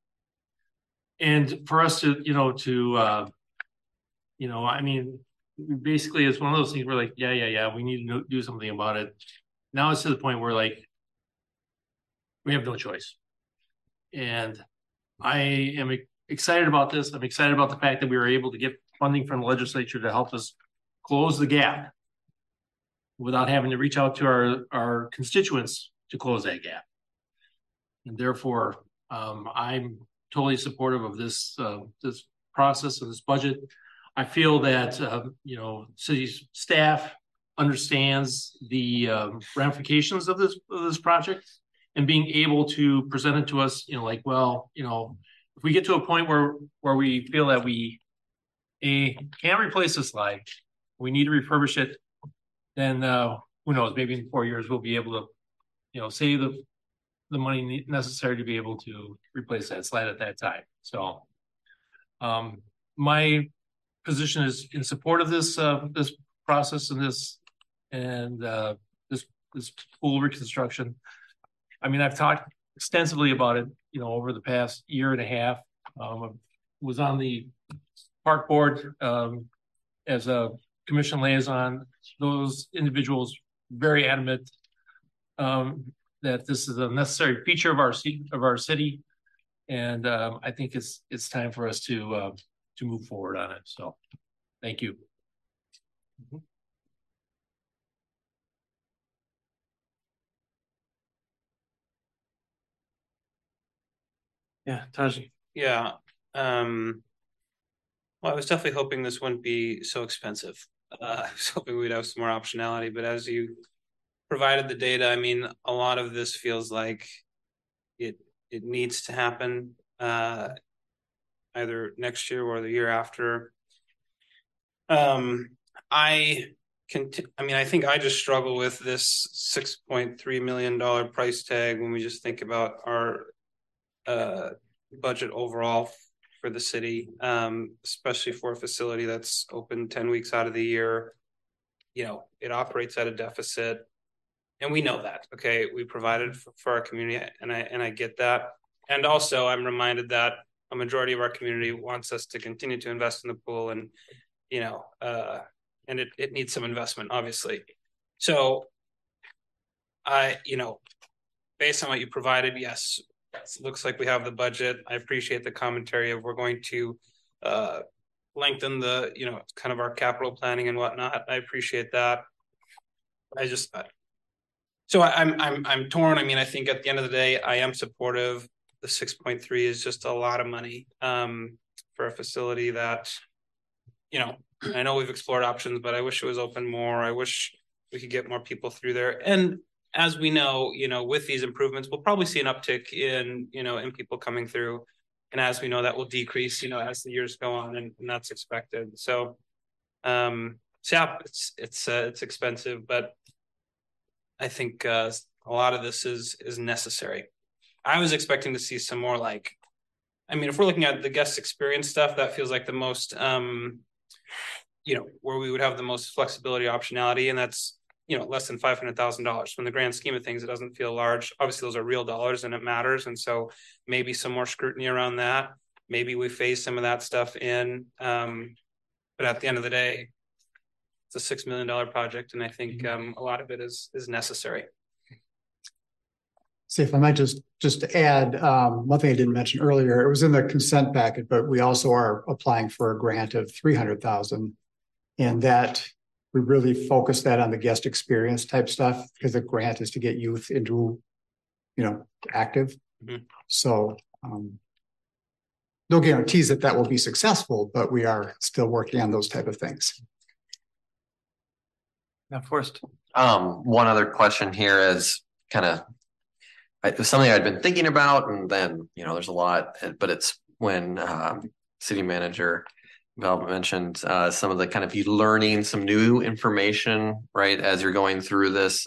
and for us to, you know, to, uh, you know, I mean, basically, it's one of those things where, like, yeah, yeah, yeah, we need to do something about it. Now it's to the point where, like, we have no choice. And I am excited about this. I'm excited about the fact that we were able to get funding from the legislature to help us close the gap without having to reach out to our, our constituents to close that gap. And therefore, um, I'm totally supportive of this uh, this process and this budget. I feel that, uh, you know, city staff understands the um, ramifications of this of this project, and being able to present it to us, you know, like, well, you know, if we get to a point where, where we feel that we a can't replace the slide, we need to refurbish it, then uh, who knows, maybe in four years we'll be able to, you know, save the, the money necessary to be able to replace that slide at that time. So um, my position is in support of this, uh, this process and this, and uh, this, this pool reconstruction. I mean, I've talked extensively about it, you know, over the past year and a half. Um, I was on the park board um, as a commission liaison. Those individuals very adamant um, that this is a necessary feature of our of our city, and um, I think it's it's time for us to uh, to move forward on it. So, thank you. Mm-hmm.
Yeah, Taji.
Yeah. Um, well, I was definitely hoping this wouldn't be so expensive. Uh, I was hoping we'd have some more optionality, but as you provided the data, I mean, a lot of this feels like it it needs to happen uh, either next year or the year after. Um, I can, I mean, I think I just struggle with this six point three million dollar price tag when we just think about our uh, budget overall for the city, um, especially for a facility that's open ten weeks out of the year. You know, it operates at a deficit, and we know that. Okay, we provided for, for our community, and I and I get that. And also, I'm reminded that a majority of our community wants us to continue to invest in the pool, and you know, uh, and it it needs some investment, obviously. So, I, you know, based on what you provided, yes. It looks like we have the budget. I appreciate the commentary of we're going to uh, lengthen the, you know, kind of our capital planning and whatnot. I appreciate that. I just, uh, so I, I'm, I'm, I'm torn. I mean, I think at the end of the day, I am supportive. The six point three is just a lot of money um, for a facility that, you know, I know we've explored options, but I wish it was open more. I wish we could get more people through there. And as we know, you know, with these improvements, we'll probably see an uptick in, you know, in people coming through. And as we know, that will decrease, you know, as the years go on, and, and that's expected. So, um, so yeah, it's, it's, uh, it's expensive, but I think uh, a lot of this is, is necessary. I was expecting to see some more like, I mean, if we're looking at the guest experience stuff, that feels like the most, um, you know, where we would have the most flexibility, optionality, and that's, you know, less than five hundred thousand dollars. From the grand scheme of things, it doesn't feel large. Obviously, those are real dollars and it matters. And so maybe some more scrutiny around that. Maybe we phase some of that stuff in. Um, but at the end of the day, it's a six million dollars project. And I think um, a lot of it is is necessary.
See, if I might just, just to add, um, one thing I didn't mention earlier, it was in the consent packet, but we also are applying for a grant of three hundred thousand dollars. And that we really focus that on the guest experience type stuff, because the grant is to get youth into, you know, active. Mm-hmm. So um, no guarantees that that will be successful, but we are still working on those type of things.
Now, first,
um, one other question here is kind of it was something I'd been thinking about, and then you know, there's a lot, but it's when um, city manager Val mentioned uh, some of the kind of you learning some new information, right, as you're going through this.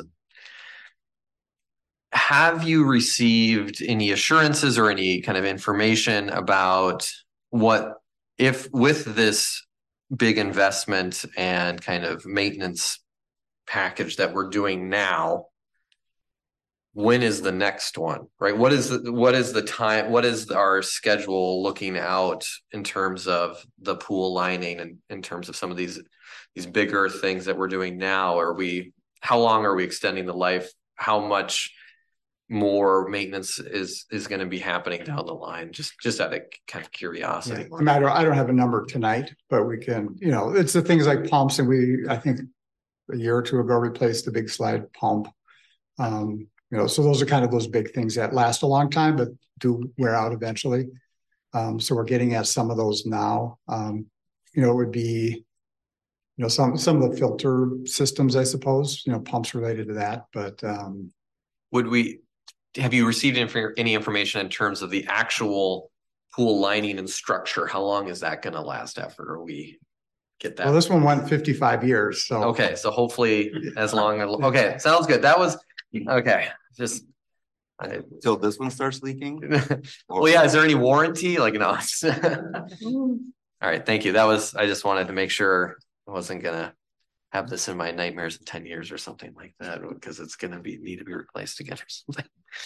Have you received any assurances or any kind of information about what, if with this big investment and kind of maintenance package that we're doing now, when is the next one, right? What is the, what is the time, what is our schedule looking out in terms of the pool lining and in terms of some of these, these bigger things that we're doing now? Are we, how long are we extending the life? How much more maintenance is, is going to be happening down the line? Just, just out of kind of curiosity.
Yeah. I mean, I don't, I don't have a number tonight, but we can, you know, it's the things like pumps, and we, I think a year or two ago, replaced the big slide pump. Um, You know, so those are kind of those big things that last a long time, but do wear out eventually. Um, so we're getting at some of those now. Um, you know, it would be, you know, some some of the filter systems, I suppose, you know, pumps related to that. But um,
would we have you received inf- any information in terms of the actual pool lining and structure, how long is that gonna last after we get
Well,
that?
this one went fifty-five years, so.
Okay, so hopefully as long, as okay, sounds good. That was, okay, just. I,
Till this one starts leaking?
well, yeah, is there any warranty? Like, no. All right, thank you. That was, I just wanted to make sure I wasn't gonna have this in my nightmares in ten years or something like that, because it's gonna be, need to be replaced again or something.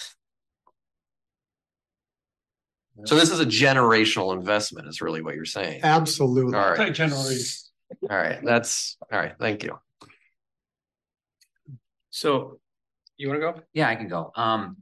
So this is a generational investment is really what you're saying.
Absolutely.
All right.
Generally.
All right, that's, all right, thank you.
So you want to go?
Yeah, I can go. Um,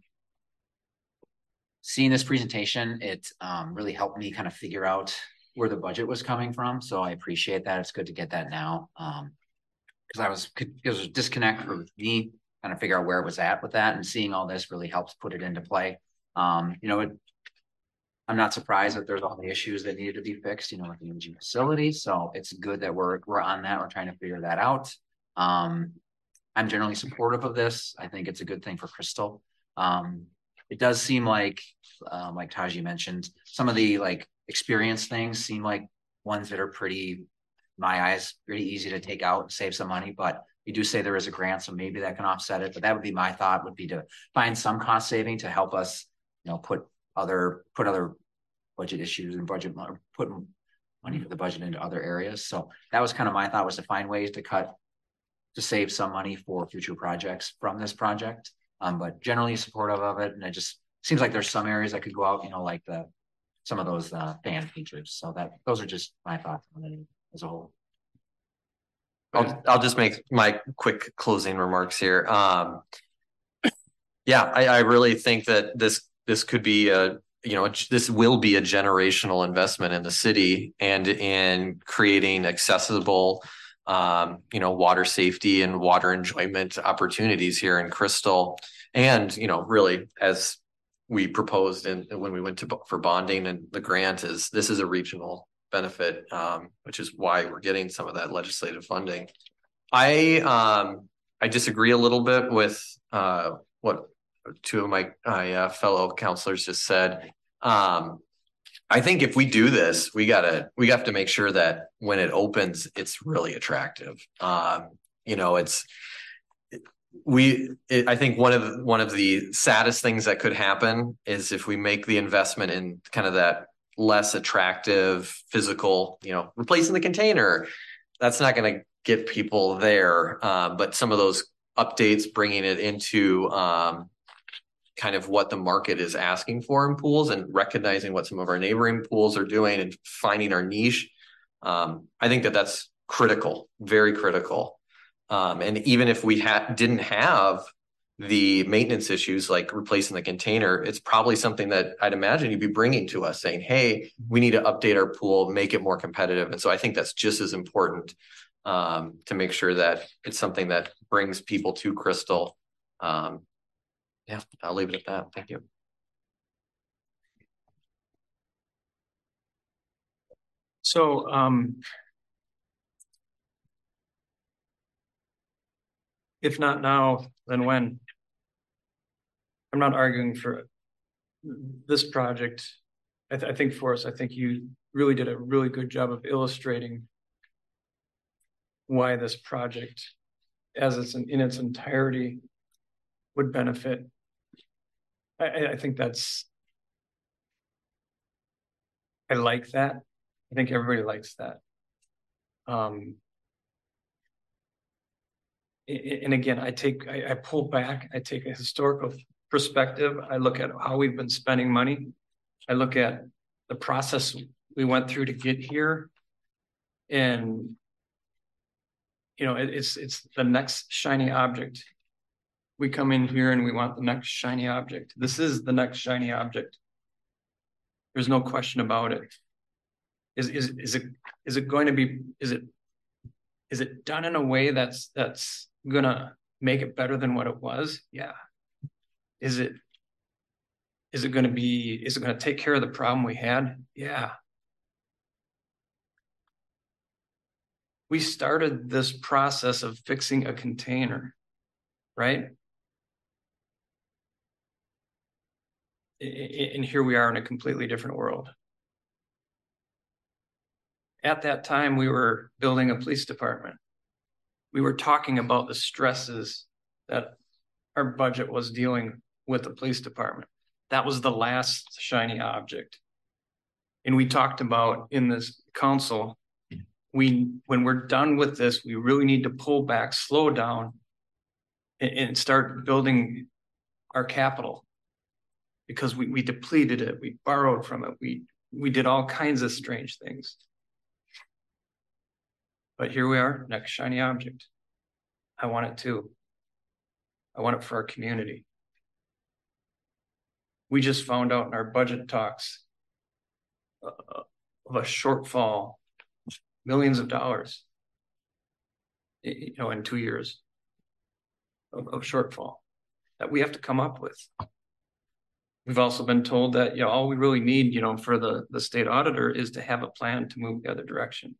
seeing this presentation, it um, really helped me kind of figure out where the budget was coming from. So I appreciate that. It's good to get that now. Um, because I was, it was a disconnect for me, kind of figure out where it was at with that, and seeing all this really helps put it into play. Um, you know, it, I'm not surprised that there's all the issues that needed to be fixed, you know, with the imaging facility. So it's good that we're we're on that. We're trying to figure that out. Um, I'm generally supportive of this. I think it's a good thing for Crystal. Um, it does seem like, um, like Taji mentioned, some of the like experience things seem like ones that are pretty, my eyes, pretty easy to take out and save some money. But you do say there is a grant, so maybe that can offset it. But that would be my thought, would be to find some cost saving to help us, you know, put other put other budget issues and budget put money for the budget into other areas. So that was kind of my thought, was to find ways to cut, to save some money for future projects from this project. Um, but generally supportive of it, and it just seems like there's some areas that could go out, you know, like the some of those uh, fan features. So that those are just my thoughts on it as a whole.
I'll, I'll just make my quick closing remarks here. Um, yeah, I, I really think that this this could be a, you know, this will be a generational investment in the city and in creating accessible, um, you know, water safety and water enjoyment opportunities here in Crystal. And, you know, really, as we proposed and when we went to for bonding and the grant, is this is a regional benefit, um, which is why we're getting some of that legislative funding. I um, I disagree a little bit with uh, what two of my, my uh, fellow counselors just said. Um, I think if we do this, we gotta we have to make sure that when it opens, it's really attractive. Um, you know, it's we. It, I think one of the, one of the saddest things that could happen is if we make the investment in kind of that less attractive physical, you know, replacing the container. That's not going to get people there. Uh, but some of those updates, bringing it into um, kind of what the market is asking for in pools and recognizing what some of our neighboring pools are doing and finding our niche. Um, I think that that's critical, very critical. Um, and even if we ha- didn't have the maintenance issues like replacing the container, it's probably something that I'd imagine you'd be bringing to us saying, hey, we need to update our pool, make it more competitive. And so I think that's just as important um, to make sure that it's something that brings people to Crystal. Um, yeah, I'll leave it at that. Thank you.
So, um, if not now, then when? I'm not arguing for this project. I, th- I think for us, I think you really did a really good job of illustrating why this project, as it's in, in its entirety, would benefit. I, I think that's, I like that. I think everybody likes that. Um, and again, I take, I, I pull back, I take a historical perspective. I look at how we've been spending money. I look at the process we went through to get here. And, you know, it, it's, it's the next shiny object. We come in here and we want the next shiny object. This is the next shiny object. There's no question about it. Is, is, is it, is it going to be, is it, is it done in a way that's, that's gonna make it better than what it was? Yeah. Is it, is it gonna be, is it gonna take care of the problem we had? Yeah. We started this process of fixing a container, right? And here we are in a completely different world. At that time, we were building a police department. We were talking about the stresses that our budget was dealing with the police department. That was the last shiny object. And we talked about in this council, we, when we're done with this, we really need to pull back, slow down, and, and start building our capital. Because we, we depleted it, we borrowed from it, we, we did all kinds of strange things. But here we are, next shiny object. I want it too. I want it for our community. We just found out in our budget talks uh, of a shortfall, millions of dollars, you know, in two years of, of shortfall that we have to come up with. We've also been told that, you know, all we really need, you know, for the, the state auditor is to have a plan to move the other direction.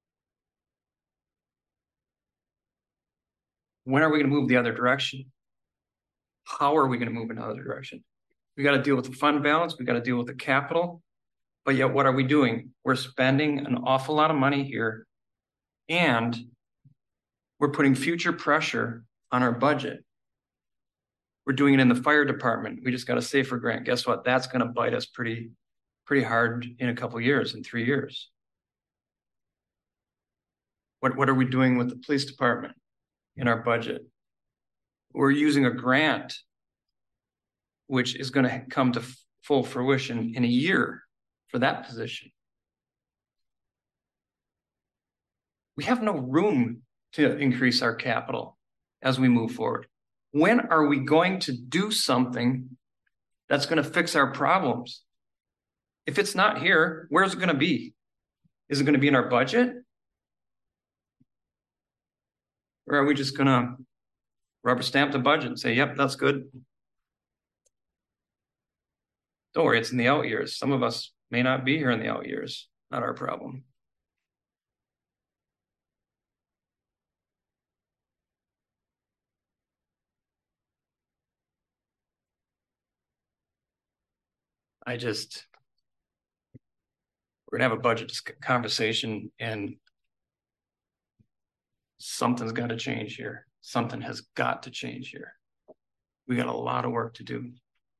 When are we going to move the other direction? How are we going to move in another direction? We got to deal with the fund balance. We got to deal with the capital. But yet, what are we doing? We're spending an awful lot of money here, and we're putting future pressure on our budget. We're doing it in the fire department. We just got a SAFER grant. Guess what? That's going to bite us pretty, pretty hard in a couple of years, in three years. What, what are we doing with the police department in our budget? We're using a grant, which is going to come to full fruition in a year for that position. We have no room to increase our capital as we move forward. When are we going to do something that's going to fix our problems? If it's not here, where's it going to be? Is it going to be in our budget? Or are we just going to rubber stamp the budget and say, yep, that's good? Don't worry, it's in the out years. Some of us may not be here in the out years. Not our problem. I just, we're gonna have a budget conversation, and something's got to change here. Something has got to change here. We got a lot of work to do.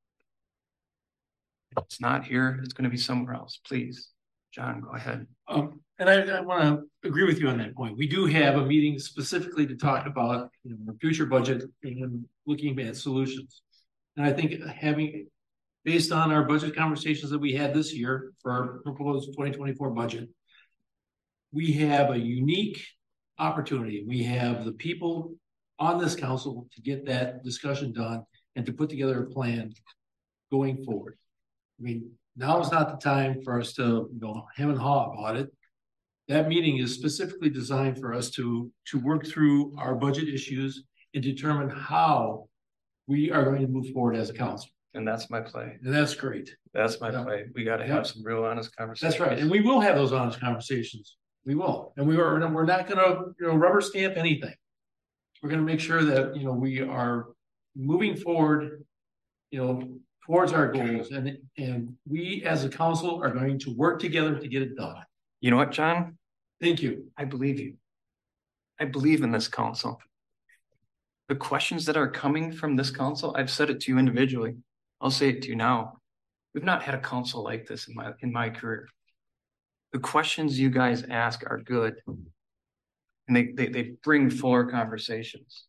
If it's not here, it's going to be somewhere else. Please, John, go ahead.
Um, and I, I want to agree with you on that point. We do have a meeting specifically to talk about, you know, our future budget and looking at solutions. And I think having, based on our budget conversations that we had this year for our proposed twenty twenty-four budget, we have a unique opportunity. We have the people on this council to get that discussion done and to put together a plan going forward. I mean, now is not the time for us to, you know, hem and haw about it. That meeting is specifically designed for us to, to work through our budget issues and determine how we are going to move forward as a council.
And that's my play.
And that's great.
That's my
Yeah.
play. We got to
Yeah.
have some real honest conversations.
That's right. And we will have those honest conversations. We will. And we are, we're not going to, you know, rubber stamp anything. We're going to make sure that, you know, we are moving forward, you know, towards our goals. And, and we as a council are going to work together to get it done.
You know what, John?
Thank you.
I believe you. I believe in this council. The questions that are coming from this council, I've said it to you individually. I'll say it to you now. We've not had a council like this in my in my career. The questions you guys ask are good. And they, they, they bring fuller conversations.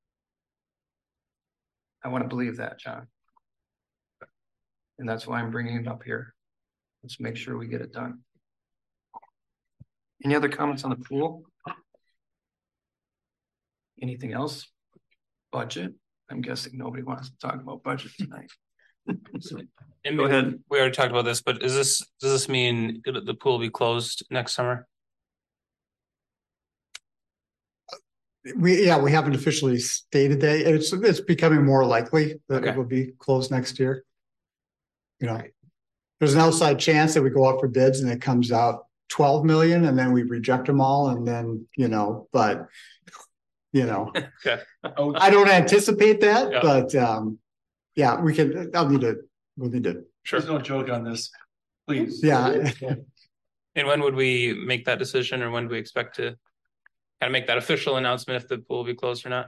I want to believe that, John. And that's why I'm bringing it up here. Let's make sure we get it done. Any other comments on the pool? Anything else? Budget? I'm guessing nobody wants to talk about budget tonight.
And
Go
we-
ahead.
We already talked about this, but is this, does this mean the pool will be closed next summer?
We, yeah, we haven't officially stated that. It's, it's becoming more likely that
Okay.
it will be closed next year. You know, there's an outside chance that we go out for bids and it comes out twelve million and then we reject them all and then, you know, but, you know,
Okay.
I don't anticipate that,
Yeah.
but, um, yeah, we can, I'll need to, we'll need to,
There's no joke on this. Please.
yeah.
And when would we make that decision, or when do we expect to kind of make that official announcement if the pool will be closed or not?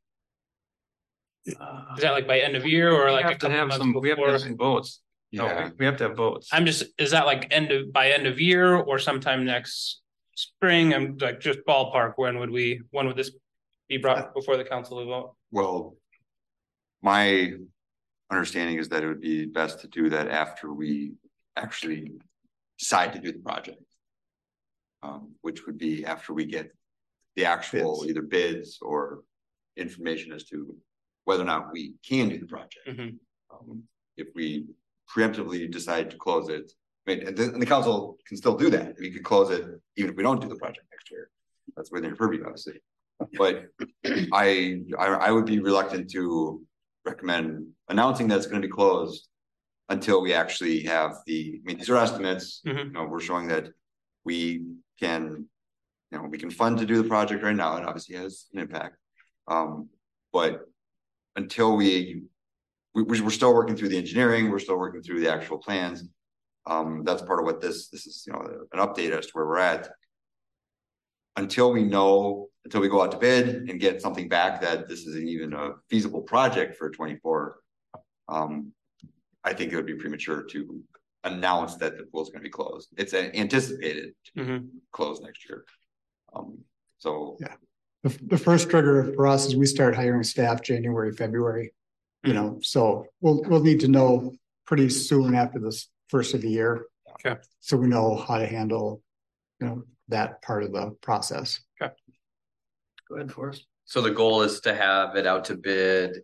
Uh,
Is that like by end of year or
we
like a
have to
couple
have
months
some, we have to have
before?
some votes. No,
Yeah.
we- we have to have votes.
I'm just, is that like end of, by end of year or sometime next spring? I'm like just ballpark, when would we, when would this be brought before the council to vote?
Well, my understanding is that it would be best to do that after we actually decide to do the project. Um, which would be after we get the actual
Bids.
either bids or information as to whether or not we can do the project.
Mhm.
Um, if we preemptively decide to close it, I mean, and the, and the council can still do that. We could close it even if we don't do the project next year. That's within your purview, obviously. But I, I, I would be reluctant to recommend announcing that it's going to be closed until we actually have the, I mean, these are estimates.
Mhm.
You know, we're showing that we can, you know, we can fund to do the project right now. It obviously has an impact. Um, but until we, we, we're still working through the engineering, we're still working through the actual plans. Um, that's part of what this, this is, you know, an update as to where we're at. Until we know, until we go out to bid and get something back that this isn't even a feasible project for twenty-four, um, I think it would be premature to announce that the pool is going to be closed. It's anticipated to
Mhm.
close next year. Um, so
Yeah. The, the first trigger for us is we start hiring staff January, February, you know, so we'll, we'll need to know pretty soon after this first of the year.
Okay.
So we know how to handle, you know, that part of the process.
Go ahead, Forrest.
So the goal is to have it out to bid.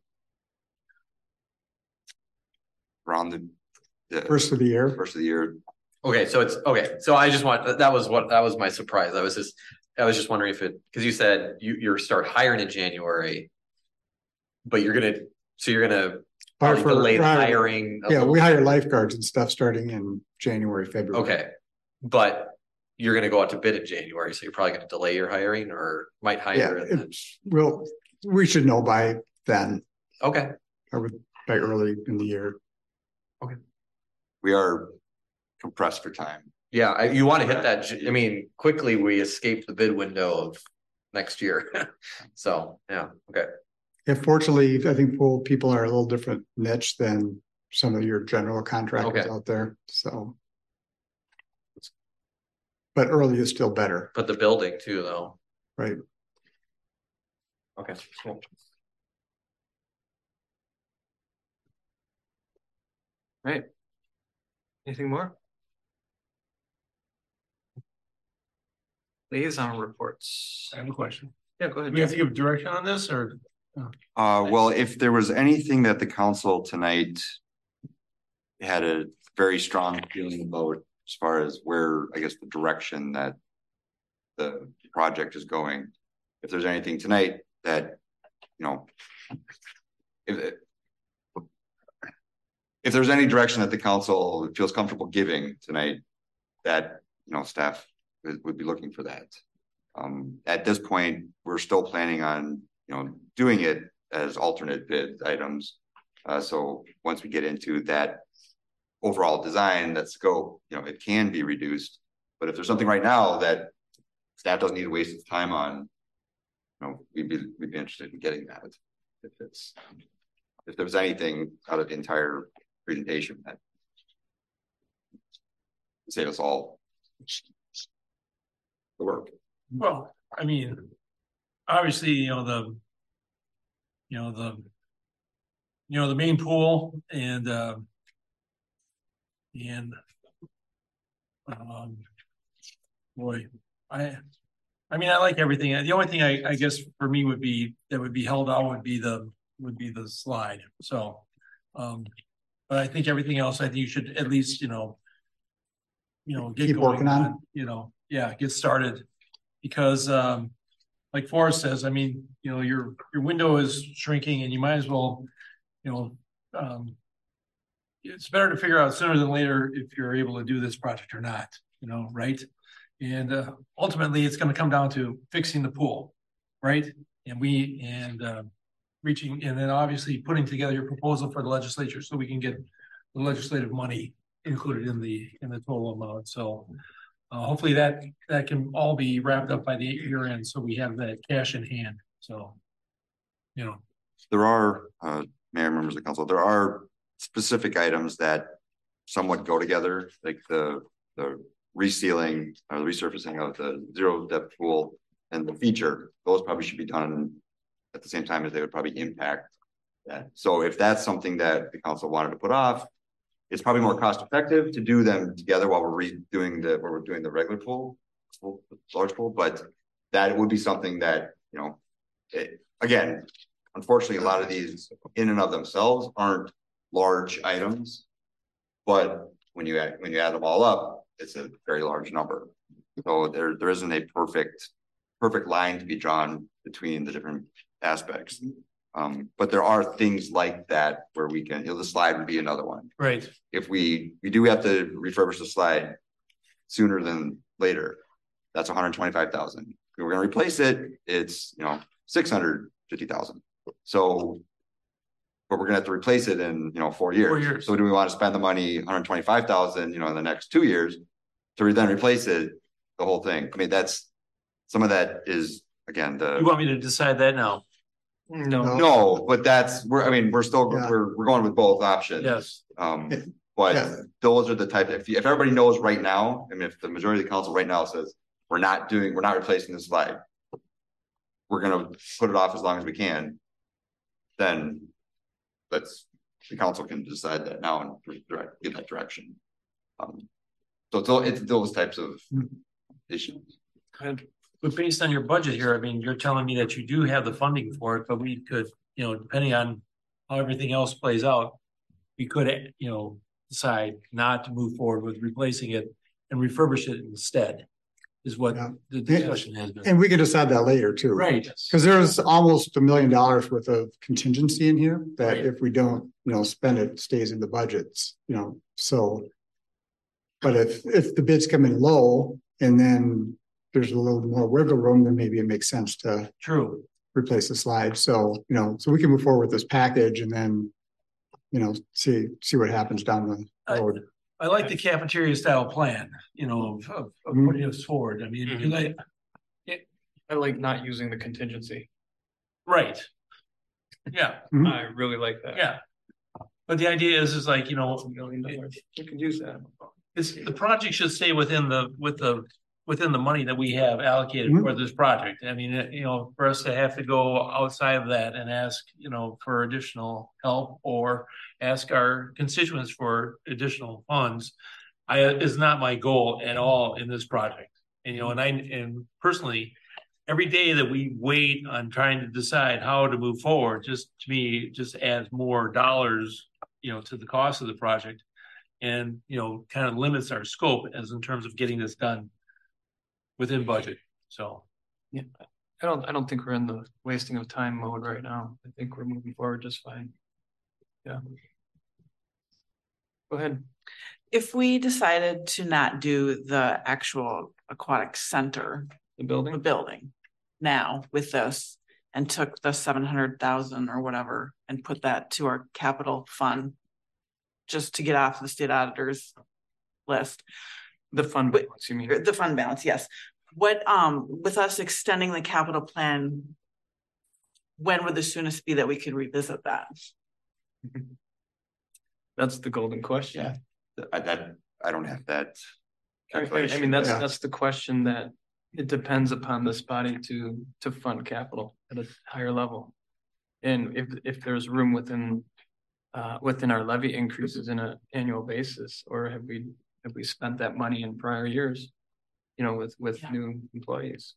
around the, the
First of the year.
first of the year,
Okay, so it's okay. So I just want, that was what, that was my surprise. I was just, I was just wondering if it, because you said you, you're start hiring in January. But you're gonna, so you're gonna probably
For-
delay the
right.
hiring. a
Yeah,
little-
we hire lifeguards and stuff starting in January, February.
Okay, but you're gonna go out to bid in January, so you're probably gonna delay your hiring or might
Yeah,
hire. and then-
it's, well, we should know by then,
Okay,
or by early in the year.
we are compressed for time.
yeah, I, you want to hit that, j- I mean, quickly we escape the bid window of next year. So, yeah, okay.
Yeah, fortunately, I think pool people are a little different niche than some of your general contractors
Okay.
out there, so. But early is still better,
But the building too, though.
right?
Okay, cool.
Right. Anything more? Liaison reports.
I have a question.
Yeah, go ahead.
Do we have
Jeff.
to give direction on this or?
Uh, well, if there was anything that the council tonight had a very strong feeling about as far as where, I guess, the direction that the project is going, if there's anything tonight that, you know, if if there's any direction that the council feels comfortable giving tonight, that, you know, staff would, would be looking for that. Um, at this point, we're still planning on, you know, doing it as alternate bid items. Uh, so once we get into that overall design, that scope, you know, it can be reduced. But if there's something right now that staff doesn't need to waste its time on, you know, we'd be we'd be interested in getting that. If it's if there was anything out of the entire presentation that save us all the work.
Well, I mean, obviously, you know, the, you know, the, you know, the main pool and, uh, and, um, boy, I, I mean, I like everything. The only thing I, I guess for me would be, that would be held out would be the, would be the slide. So, um, but I think everything else, I think you should at least, you know, you know, get
Keep
going
working on.
on, you know, yeah, get started. Because, um, like Forrest says, I mean, you know, your, your window is shrinking and you might as well, you know, um, it's better to figure out sooner than later if you're able to do this project or not, you know, right? And, uh, ultimately it's going to come down to fixing the pool, right? And we, and, uh, reaching, and then obviously putting together your proposal for the legislature so we can get the legislative money included in the, in the total amount. So, Uh, hopefully that, that can all be wrapped up by the year end, so we have that cash in hand, so. You know,
There are, uh, mayor, members of council, there are specific items that somewhat go together, like the, the resealing or the resurfacing of the zero depth pool and the feature. Those probably should be done at the same time, as they would probably impact that. So if that's something that the council wanted to put off, it's probably more cost effective to do them together while we're redoing the, while we're doing the regular pool, pool, large pool, but that would be something that, you know, it, again, unfortunately, a lot of these in and of themselves aren't large items, but when you add, when you add them all up, it's a very large number. So there, there isn't a perfect, perfect line to be drawn between the different aspects. Um, but there are things like that where we can, you know, the slide would be another one.
right,
If we, we do have to refurbish the slide sooner than later, that's one hundred twenty-five thousand. If we're gonna replace it, it's, you know, six hundred fifty thousand. So, but we're gonna have to replace it in, you know, four years.
Four years.
So do we want to spend the money, one hundred twenty-five thousand, you know, in the next two years to then replace it, the whole thing? I mean, that's, some of that is, again, the.
you want me to decide that now?
No,
No, but that's, we're, I mean, we're still,
Yeah.
we're, we're going with both options.
Yes,
Um,
Yeah.
but
Yeah.
those are the type, if, if everybody knows right now, I mean, if the majority of the council right now says, we're not doing, we're not replacing the slide, we're gonna put it off as long as we can, then let's, the council can decide that now and direct, get that direction. Um, so it's, all- it's those types of issues.
but based on your budget here, I mean, you're telling me that you do have the funding for it, but we could, you know, depending on how everything else plays out, we could, you know, decide not to move forward with replacing it and refurbish it instead, is what
Yeah.
the discussion has been.
And we can decide that later too.
Right.
Because there's almost a million dollars worth of contingency in here that
Right.
if we don't, you know, spend it, stays in the budgets, you know, so. But if, if the bids come in low and then there's a little more wiggle room, then maybe it makes sense to
True.
replace the slide. So, you know, so we can move forward with this package and then, you know, see, see what happens down the
I,
road.
I like the cafeteria style plan, you know, of, of, of
Mhm.
putting us forward. I mean, because I,
I like not using the contingency.
right. Yeah,
I really like that.
yeah. But the idea is, is like, you know,
Million dollars. We could use that.
It's, the project should stay within the, with the, within the money that we have allocated
Mhm.
for this project. I mean, you know, for us to have to go outside of that and ask, you know, for additional help or ask our constituents for additional funds, I, is not my goal at all in this project. And, you know, and I, and personally, every day that we wait on trying to decide how to move forward, just to me, just adds more dollars, you know, to the cost of the project. And, you know, kind of limits our scope as in terms of getting this done within budget, so.
Yeah, I don't, I don't think we're in the wasting of time mode right now. I think we're moving forward just fine. Yeah. Go ahead.
If we decided to not do the actual aquatic center,
The
the
building?
building now with this and took the seven hundred thousand or whatever and put that to our capital fund just to get off the state auditor's list,
The fund
Wait,
balance, you mean?
or the fund balance, yes. What, um, with us extending the capital plan, when would the soonest be that we could revisit that?
That's the golden question.
I, that, I don't have that.
I, I- I mean, that's,
Yeah.
that's the question that it depends upon this body to, to fund capital at a higher level. And if, if there's room within, uh, within our levy increases in an annual basis, or have we, have we spent that money in prior years? You know, with, with
Yeah.
new employees.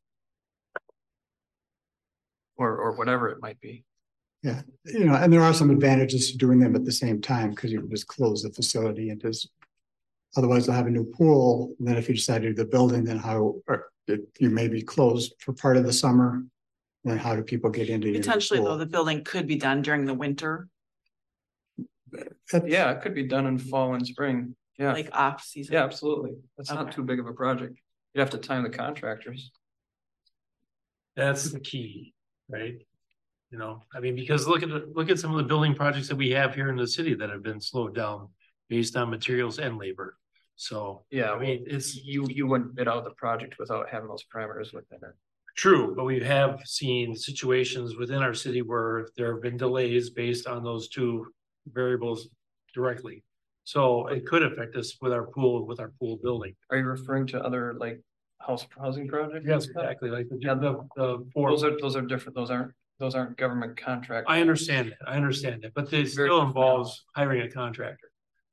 Or, or whatever it might be.
Yeah, you know, and there are some advantages to doing them at the same time because you can just close the facility and just. Otherwise, they'll have a new pool. And then if you decide to do the building, then how, or it, you may be closed for part of the summer. Then how do people get into your new
Potentially, though,
pool?
the building could be done during the winter,
That's-
Yeah, it could be done in fall and spring. Yeah,
like off season.
yeah, absolutely. That's not
Okay.
too big of a project. You'd have to time the contractors.
That's the key, right? You know, I mean, because look at, the- look at some of the building projects that we have here in the city that have been slowed down based on materials and labor. So,
Yeah,
I mean, it's
you, you wouldn't bid out the project without having those parameters within it.
true, but we have seen situations within our city where there have been delays based on those two variables directly. So it could affect us with our pool, with our pool building.
Are you referring to other like house housing projects?
Yes, exactly, like the, the, the four.
Those are, those are different, those aren't, those aren't government contracts.
I understand that, I understand that, but this
Very
still
different.
involves hiring a contractor.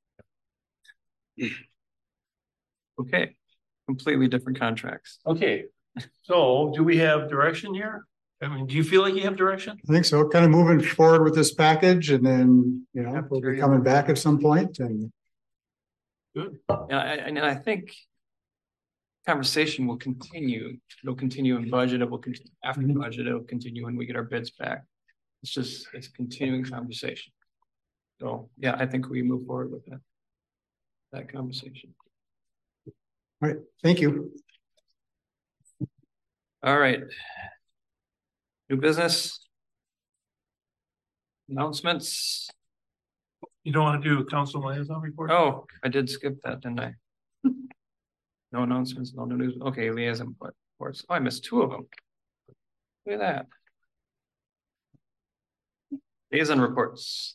Okay, completely different contracts.
Okay, so do we have direction here? I mean, do you feel like you have direction?
I think so, kind of moving forward with this package and then, you know, we'll be
Cafeteria.
coming back at some point and.
Good.
And I, and I think conversation will continue. It'll continue in budget. It will continue after
Mhm.
budget. It'll continue when we get our bids back. It's just, it's a continuing conversation. So, yeah, I think we move forward with that. That conversation.
All right, thank you.
All right. New business. Announcements.
You don't want to do a council liaison report?
Oh, I did skip that, didn't I? No announcements, no news. Okay, liaison reports. Oh, I missed two of them. Look at that. Liaison reports.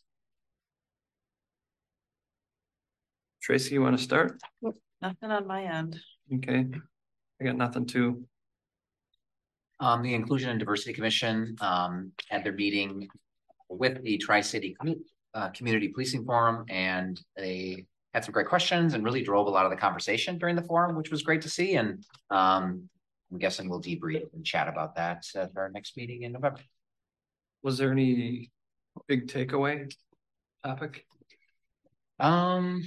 Tracy, you want to start?
Nothing on my end.
Okay. I got nothing to.
Um, the Inclusion and Diversity Commission, um, had their meeting with the Tri-City uh, Community Policing Forum, and they had some great questions and really drove a lot of the conversation during the forum, which was great to see. And um, I'm guessing we'll debrief and chat about that at our next meeting in November.
Was there any big takeaway topic?
Um,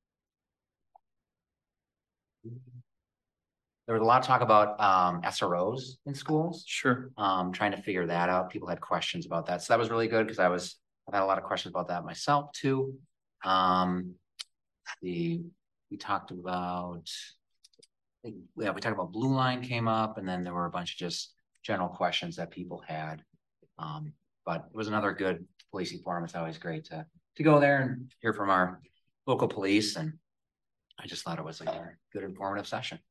there was a lot of talk about um, S R Os in schools.
Sure.
Um, trying to figure that out. People had questions about that. So that was really good because I was, I've had a lot of questions about that myself too. Um, the, we talked about, yeah, we talked about Blue Line came up, and then there were a bunch of just general questions that people had. Um, but it was another good policing forum. It's always great to, to go there and hear from our local police. And I just thought it was like a good informative session.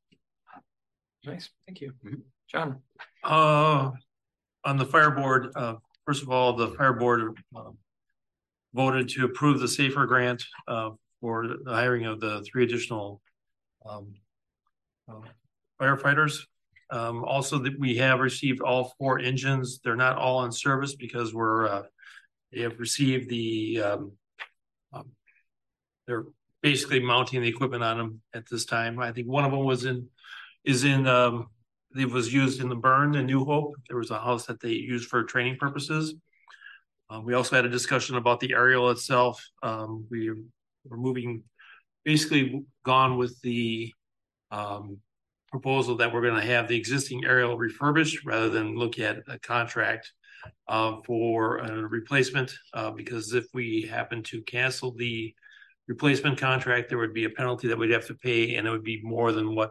Nice. Thank you. John.
Uh, on the fire board, uh, first of all, the fire board uh, voted to approve the SAFER grant uh, for the hiring of the three additional um, uh, firefighters. Um, also, that we have received all four engines. They're not all in service because we're uh, they have received the um, um, they're basically mounting the equipment on them at this time. I think one of them was in is in um it was used in the burn in New Hope. There was a house that they used for training purposes. Um, we also had a discussion about the aerial itself. Um, we were moving, basically gone with the um, proposal that we're going to have the existing aerial refurbished rather than look at a contract uh, for a replacement. Uh, because if we happen to cancel the replacement contract, there would be a penalty that we'd have to pay, and it would be more than what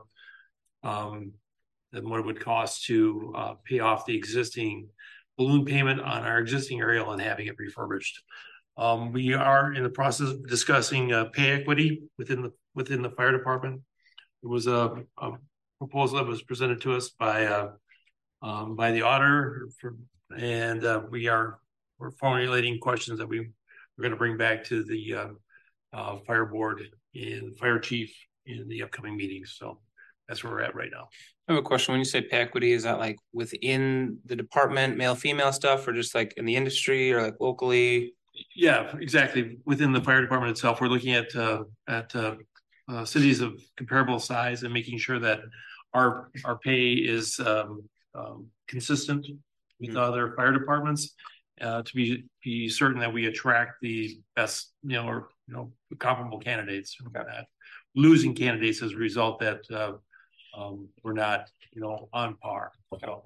um, than what it would cost to uh, pay off the existing balloon payment on our existing aerial and having it refurbished. Um, we are in the process of discussing uh, pay equity within the within the fire department. It was a, a proposal that was presented to us by uh, um, by the auditor, for, and uh, we are we're formulating questions that we we're going to bring back to the uh, uh, fire board and fire chief in the upcoming meetings. So that's where we're at right now.
I have a question. When you say pay equity, is that like within the department, male, female stuff, or just like in the industry or like locally?
Yeah, exactly. Within the fire department itself, we're looking at uh, at uh, uh, cities of comparable size and making sure that our our pay is um, um, consistent with mm-hmm. other fire departments uh, to be be certain that we attract the best, you know, or you know, comparable candidates. Okay. That. Losing candidates as a result that uh, um, we're not, you know, on par. So.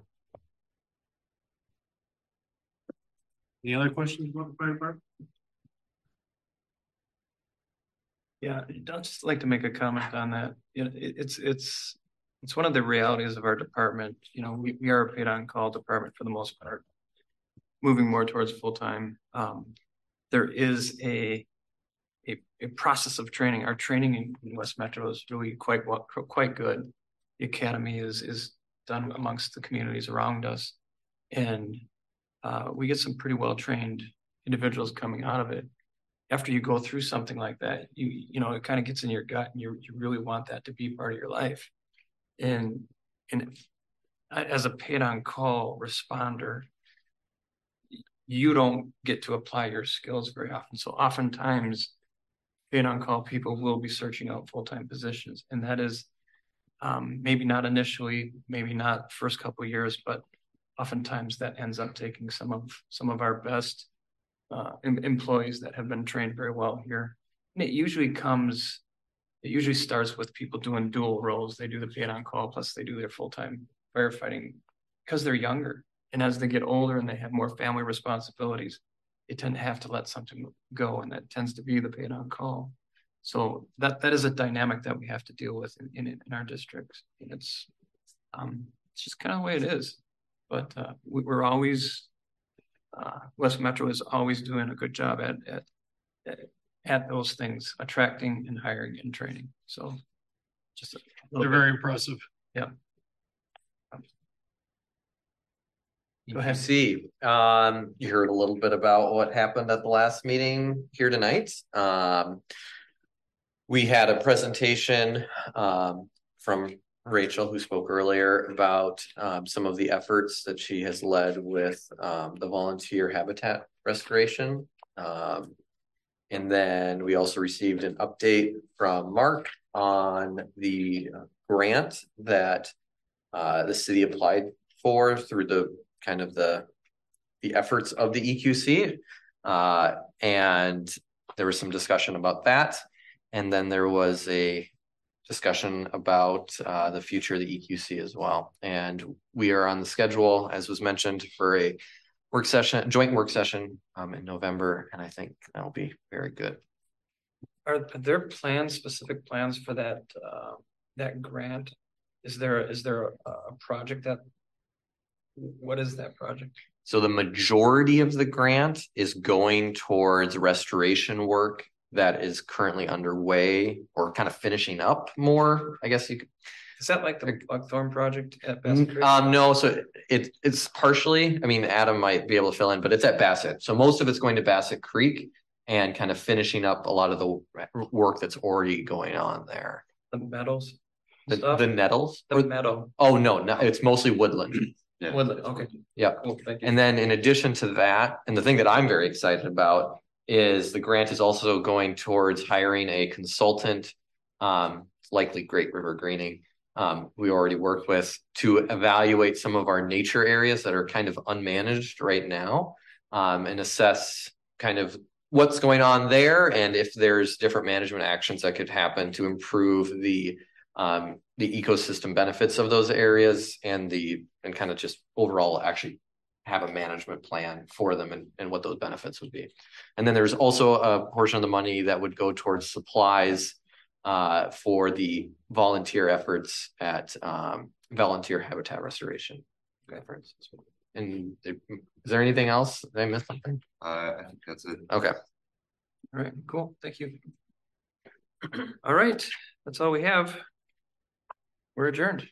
Any other questions about the fire department?
Yeah, I'd just like to make a comment on that. You know, it, it's it's it's one of the realities of our department. You know, we, we are a paid on call department for the most part, moving more towards full time. Um, there is a a, a process of training. Our training in, in West Metro is really quite well, quite good. The academy is is done amongst the communities around us, and uh, we get some pretty well trained individuals coming out of it. After you go through something like that, you you know it kind of gets in your gut, and you you really want that to be part of your life. And and as a paid on call responder, you don't get to apply your skills very often. So oftentimes, paid on call people will be searching out full time positions, and that is um, maybe not initially, maybe not first couple of years, but oftentimes that ends up taking some of some of our best uh, em- employees that have been trained very well here. And it usually comes, it usually starts with people doing dual roles. They do the paid on call plus they do their full time firefighting because they're younger. And as they get older and they have more family responsibilities, they tend to have to let something go, and that tends to be the paid on call. So that that is a dynamic that we have to deal with in in, in our districts. And it's um it's just kind of the way it is. But uh, we, we're always uh, West Metro is always doing a good job at at at those things, attracting and hiring and training. So just a
They're very impressive.
Yeah.
Go ahead. See, um, you heard a little bit about what happened at the last meeting here tonight. Um, we had a presentation um, from Rachel, who spoke earlier, about um, some of the efforts that she has led with um, the volunteer habitat restoration. Um, and then we also received an update from Mark on the grant that uh, the city applied for through the kind of the the efforts of the E Q C, uh, and there was some discussion about that, and then there was a discussion about uh, the future of the E Q C as well. And we are on the schedule, as was mentioned, for a work session, joint work session um, in November, and I think that'll be very good.
Are there plans, specific plans for that uh, that grant? Is there is there a, a project that? What is that project?
So the majority of the grant is going towards restoration work that is currently underway or kind of finishing up more, I guess you could.
Is that like the Buckthorn project at Bassett Creek?
Um, no, so it, it's partially, I mean, Adam might be able to fill in, but it's at Bassett. So most of it's going to Bassett Creek and kind of finishing up a lot of the work that's already going on there.
The metals?
The,
stuff?
the nettles?
The meadow.
Oh, no, no, it's mostly woodland.
Yeah. Woodland, okay.
Yeah.
Cool, thank you.
And then in addition to that, and the thing that I'm very excited about is the grant is also going towards hiring a consultant, um, likely Great River Greening, um, we already work with, to evaluate some of our nature areas that are kind of unmanaged right now, um, and assess kind of what's going on there and if there's different management actions that could happen to improve the um, the ecosystem benefits of those areas and the and kind of just overall actually have a management plan for them and, and what those benefits would be. And then there's also a portion of the money that would go towards supplies uh, for the volunteer efforts at um, volunteer habitat restoration efforts. And is there anything else? Did I miss something?
Uh, I think that's it.
Okay.
All right, cool. Thank you. All right, that's all we have. We're adjourned.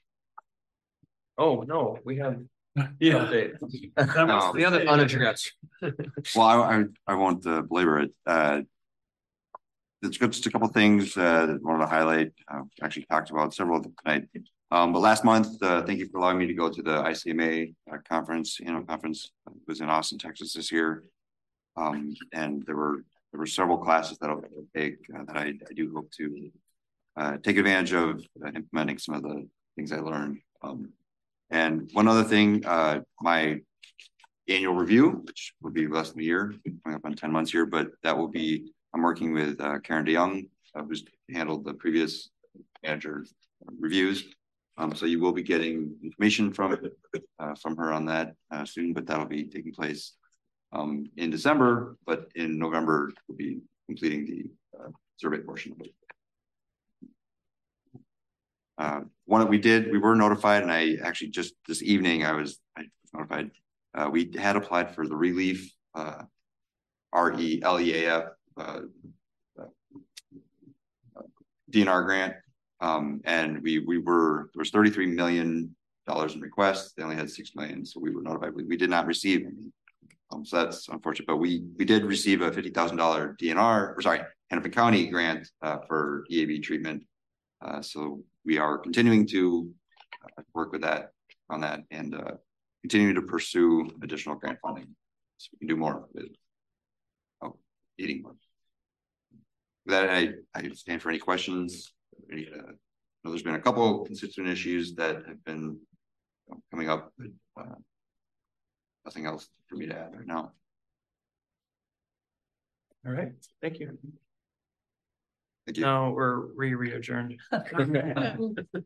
Oh, no, we have.
Yeah.
Update.
Um,
The other unaddressed.
Well, I, I, I won't uh, belabor it. Uh, it's just a couple of things uh, that I wanted to highlight. I've actually talked about several of them tonight. Um, but last month, uh, thank you for allowing me to go to the I C M A uh, conference, you know, conference. It was in Austin, Texas this year. Um, and there were there were several classes that I'll take uh, that I, I do hope to uh, take advantage of uh, implementing some of the things I learned. Um, and one other thing, uh, my annual review, which will be less than a year, coming up on ten months here, but that will be, I'm working with uh, Karen DeYoung, uh, who's handled the previous manager reviews. Um, so you will be getting information from uh, from her on that uh, soon, but that'll be taking place um, in December, but in November we'll be completing the uh, survey portion of it. Uh, one that we did, we were notified, and I actually just this evening I was, I was notified. Uh, we had applied for the relief uh, R E L E A F uh, D N R grant. Um, and we, we were, there was thirty-three million dollars in requests. They only had six million. So we were notified, we, we did not receive any. Um, so that's unfortunate, but we, we did receive a fifty thousand dollar D N R, or sorry, Hennepin County grant, uh, for E A B treatment. Uh, so we are continuing to uh, work with that, on that, and, uh, continue to pursue additional grant funding. So we can do more with, oh, eating more. With that, I, I stand for any questions. Any, uh, know there's been a couple consistent issues that have been you know, coming up, but uh, nothing else for me to add right now.
All right, thank you.
Thank you.
No, we're re re-adjourned.